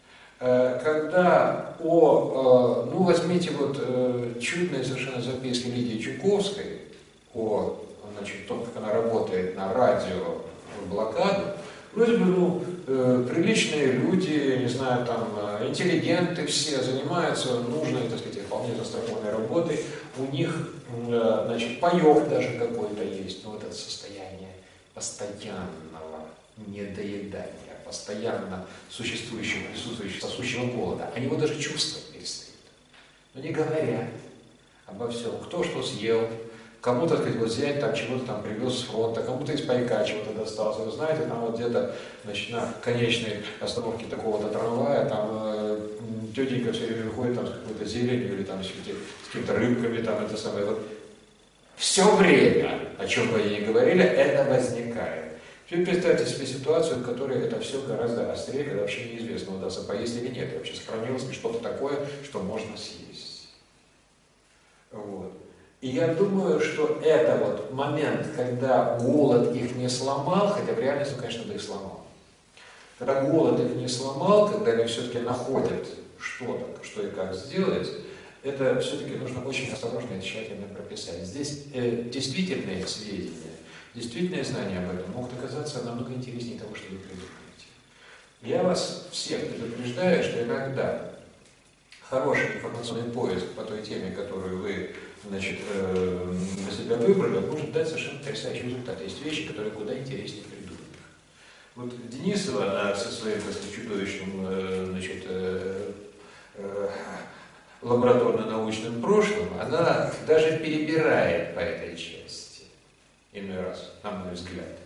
Когда о, ну возьмите вот чудные совершенно записки Лидии Чуковской о, значит, том, как она работает на радио в блокаду, вроде бы, ну, приличные люди, не знаю, там, интеллигенты все, занимаются нужной, так сказать, вполне застрахованной работой, у них, значит, паёк даже какой-то есть, но вот это состояние постоянного недоедания, постоянно существующего, присутствующего, сосущего голода. Они его даже чувствовать перестают. Но не говорят обо всем, кто что съел, кому-то, так сказать, вот взять, там чего-то там привез с фронта, кому-то из пайка чего-то досталось. Вы знаете, там вот где-то, значит, на конечной остановке такого-то трамвая, там э, тетенька все время выходит там с какой-то зеленью или там с, с какими-то рыбками, там это самое. Вот. Все время, о чем бы они ни говорили, это возникает. Теперь представьте себе ситуацию, в которой это все гораздо острее, когда вообще неизвестно, удастся поесть или нет, и вообще сохранилось ли что-то такое, что можно съесть. Вот. И я думаю, что это вот момент, когда голод их не сломал, хотя в реальности, конечно, бы их сломал. Когда голод их не сломал, когда они все-таки находят что-то, что и как сделать, это все-таки нужно очень осторожно и тщательно прописать. Здесь э, действительные сведения, действительные знания об этом могут оказаться намного интереснее того, что вы придумаете. Я вас всех предупреждаю, что иногда хороший информационный поиск по той теме, которую вы, значит, э, для себя выбрали, может дать совершенно потрясающий результат. Есть вещи, которые куда интереснее придуманных. Вот Денисова, она со своим, так сказать, чудовищным, э, значит, э, э, лабораторно-научным прошлым, она даже перебирает по этой части. Иной раз, на мой взгляд.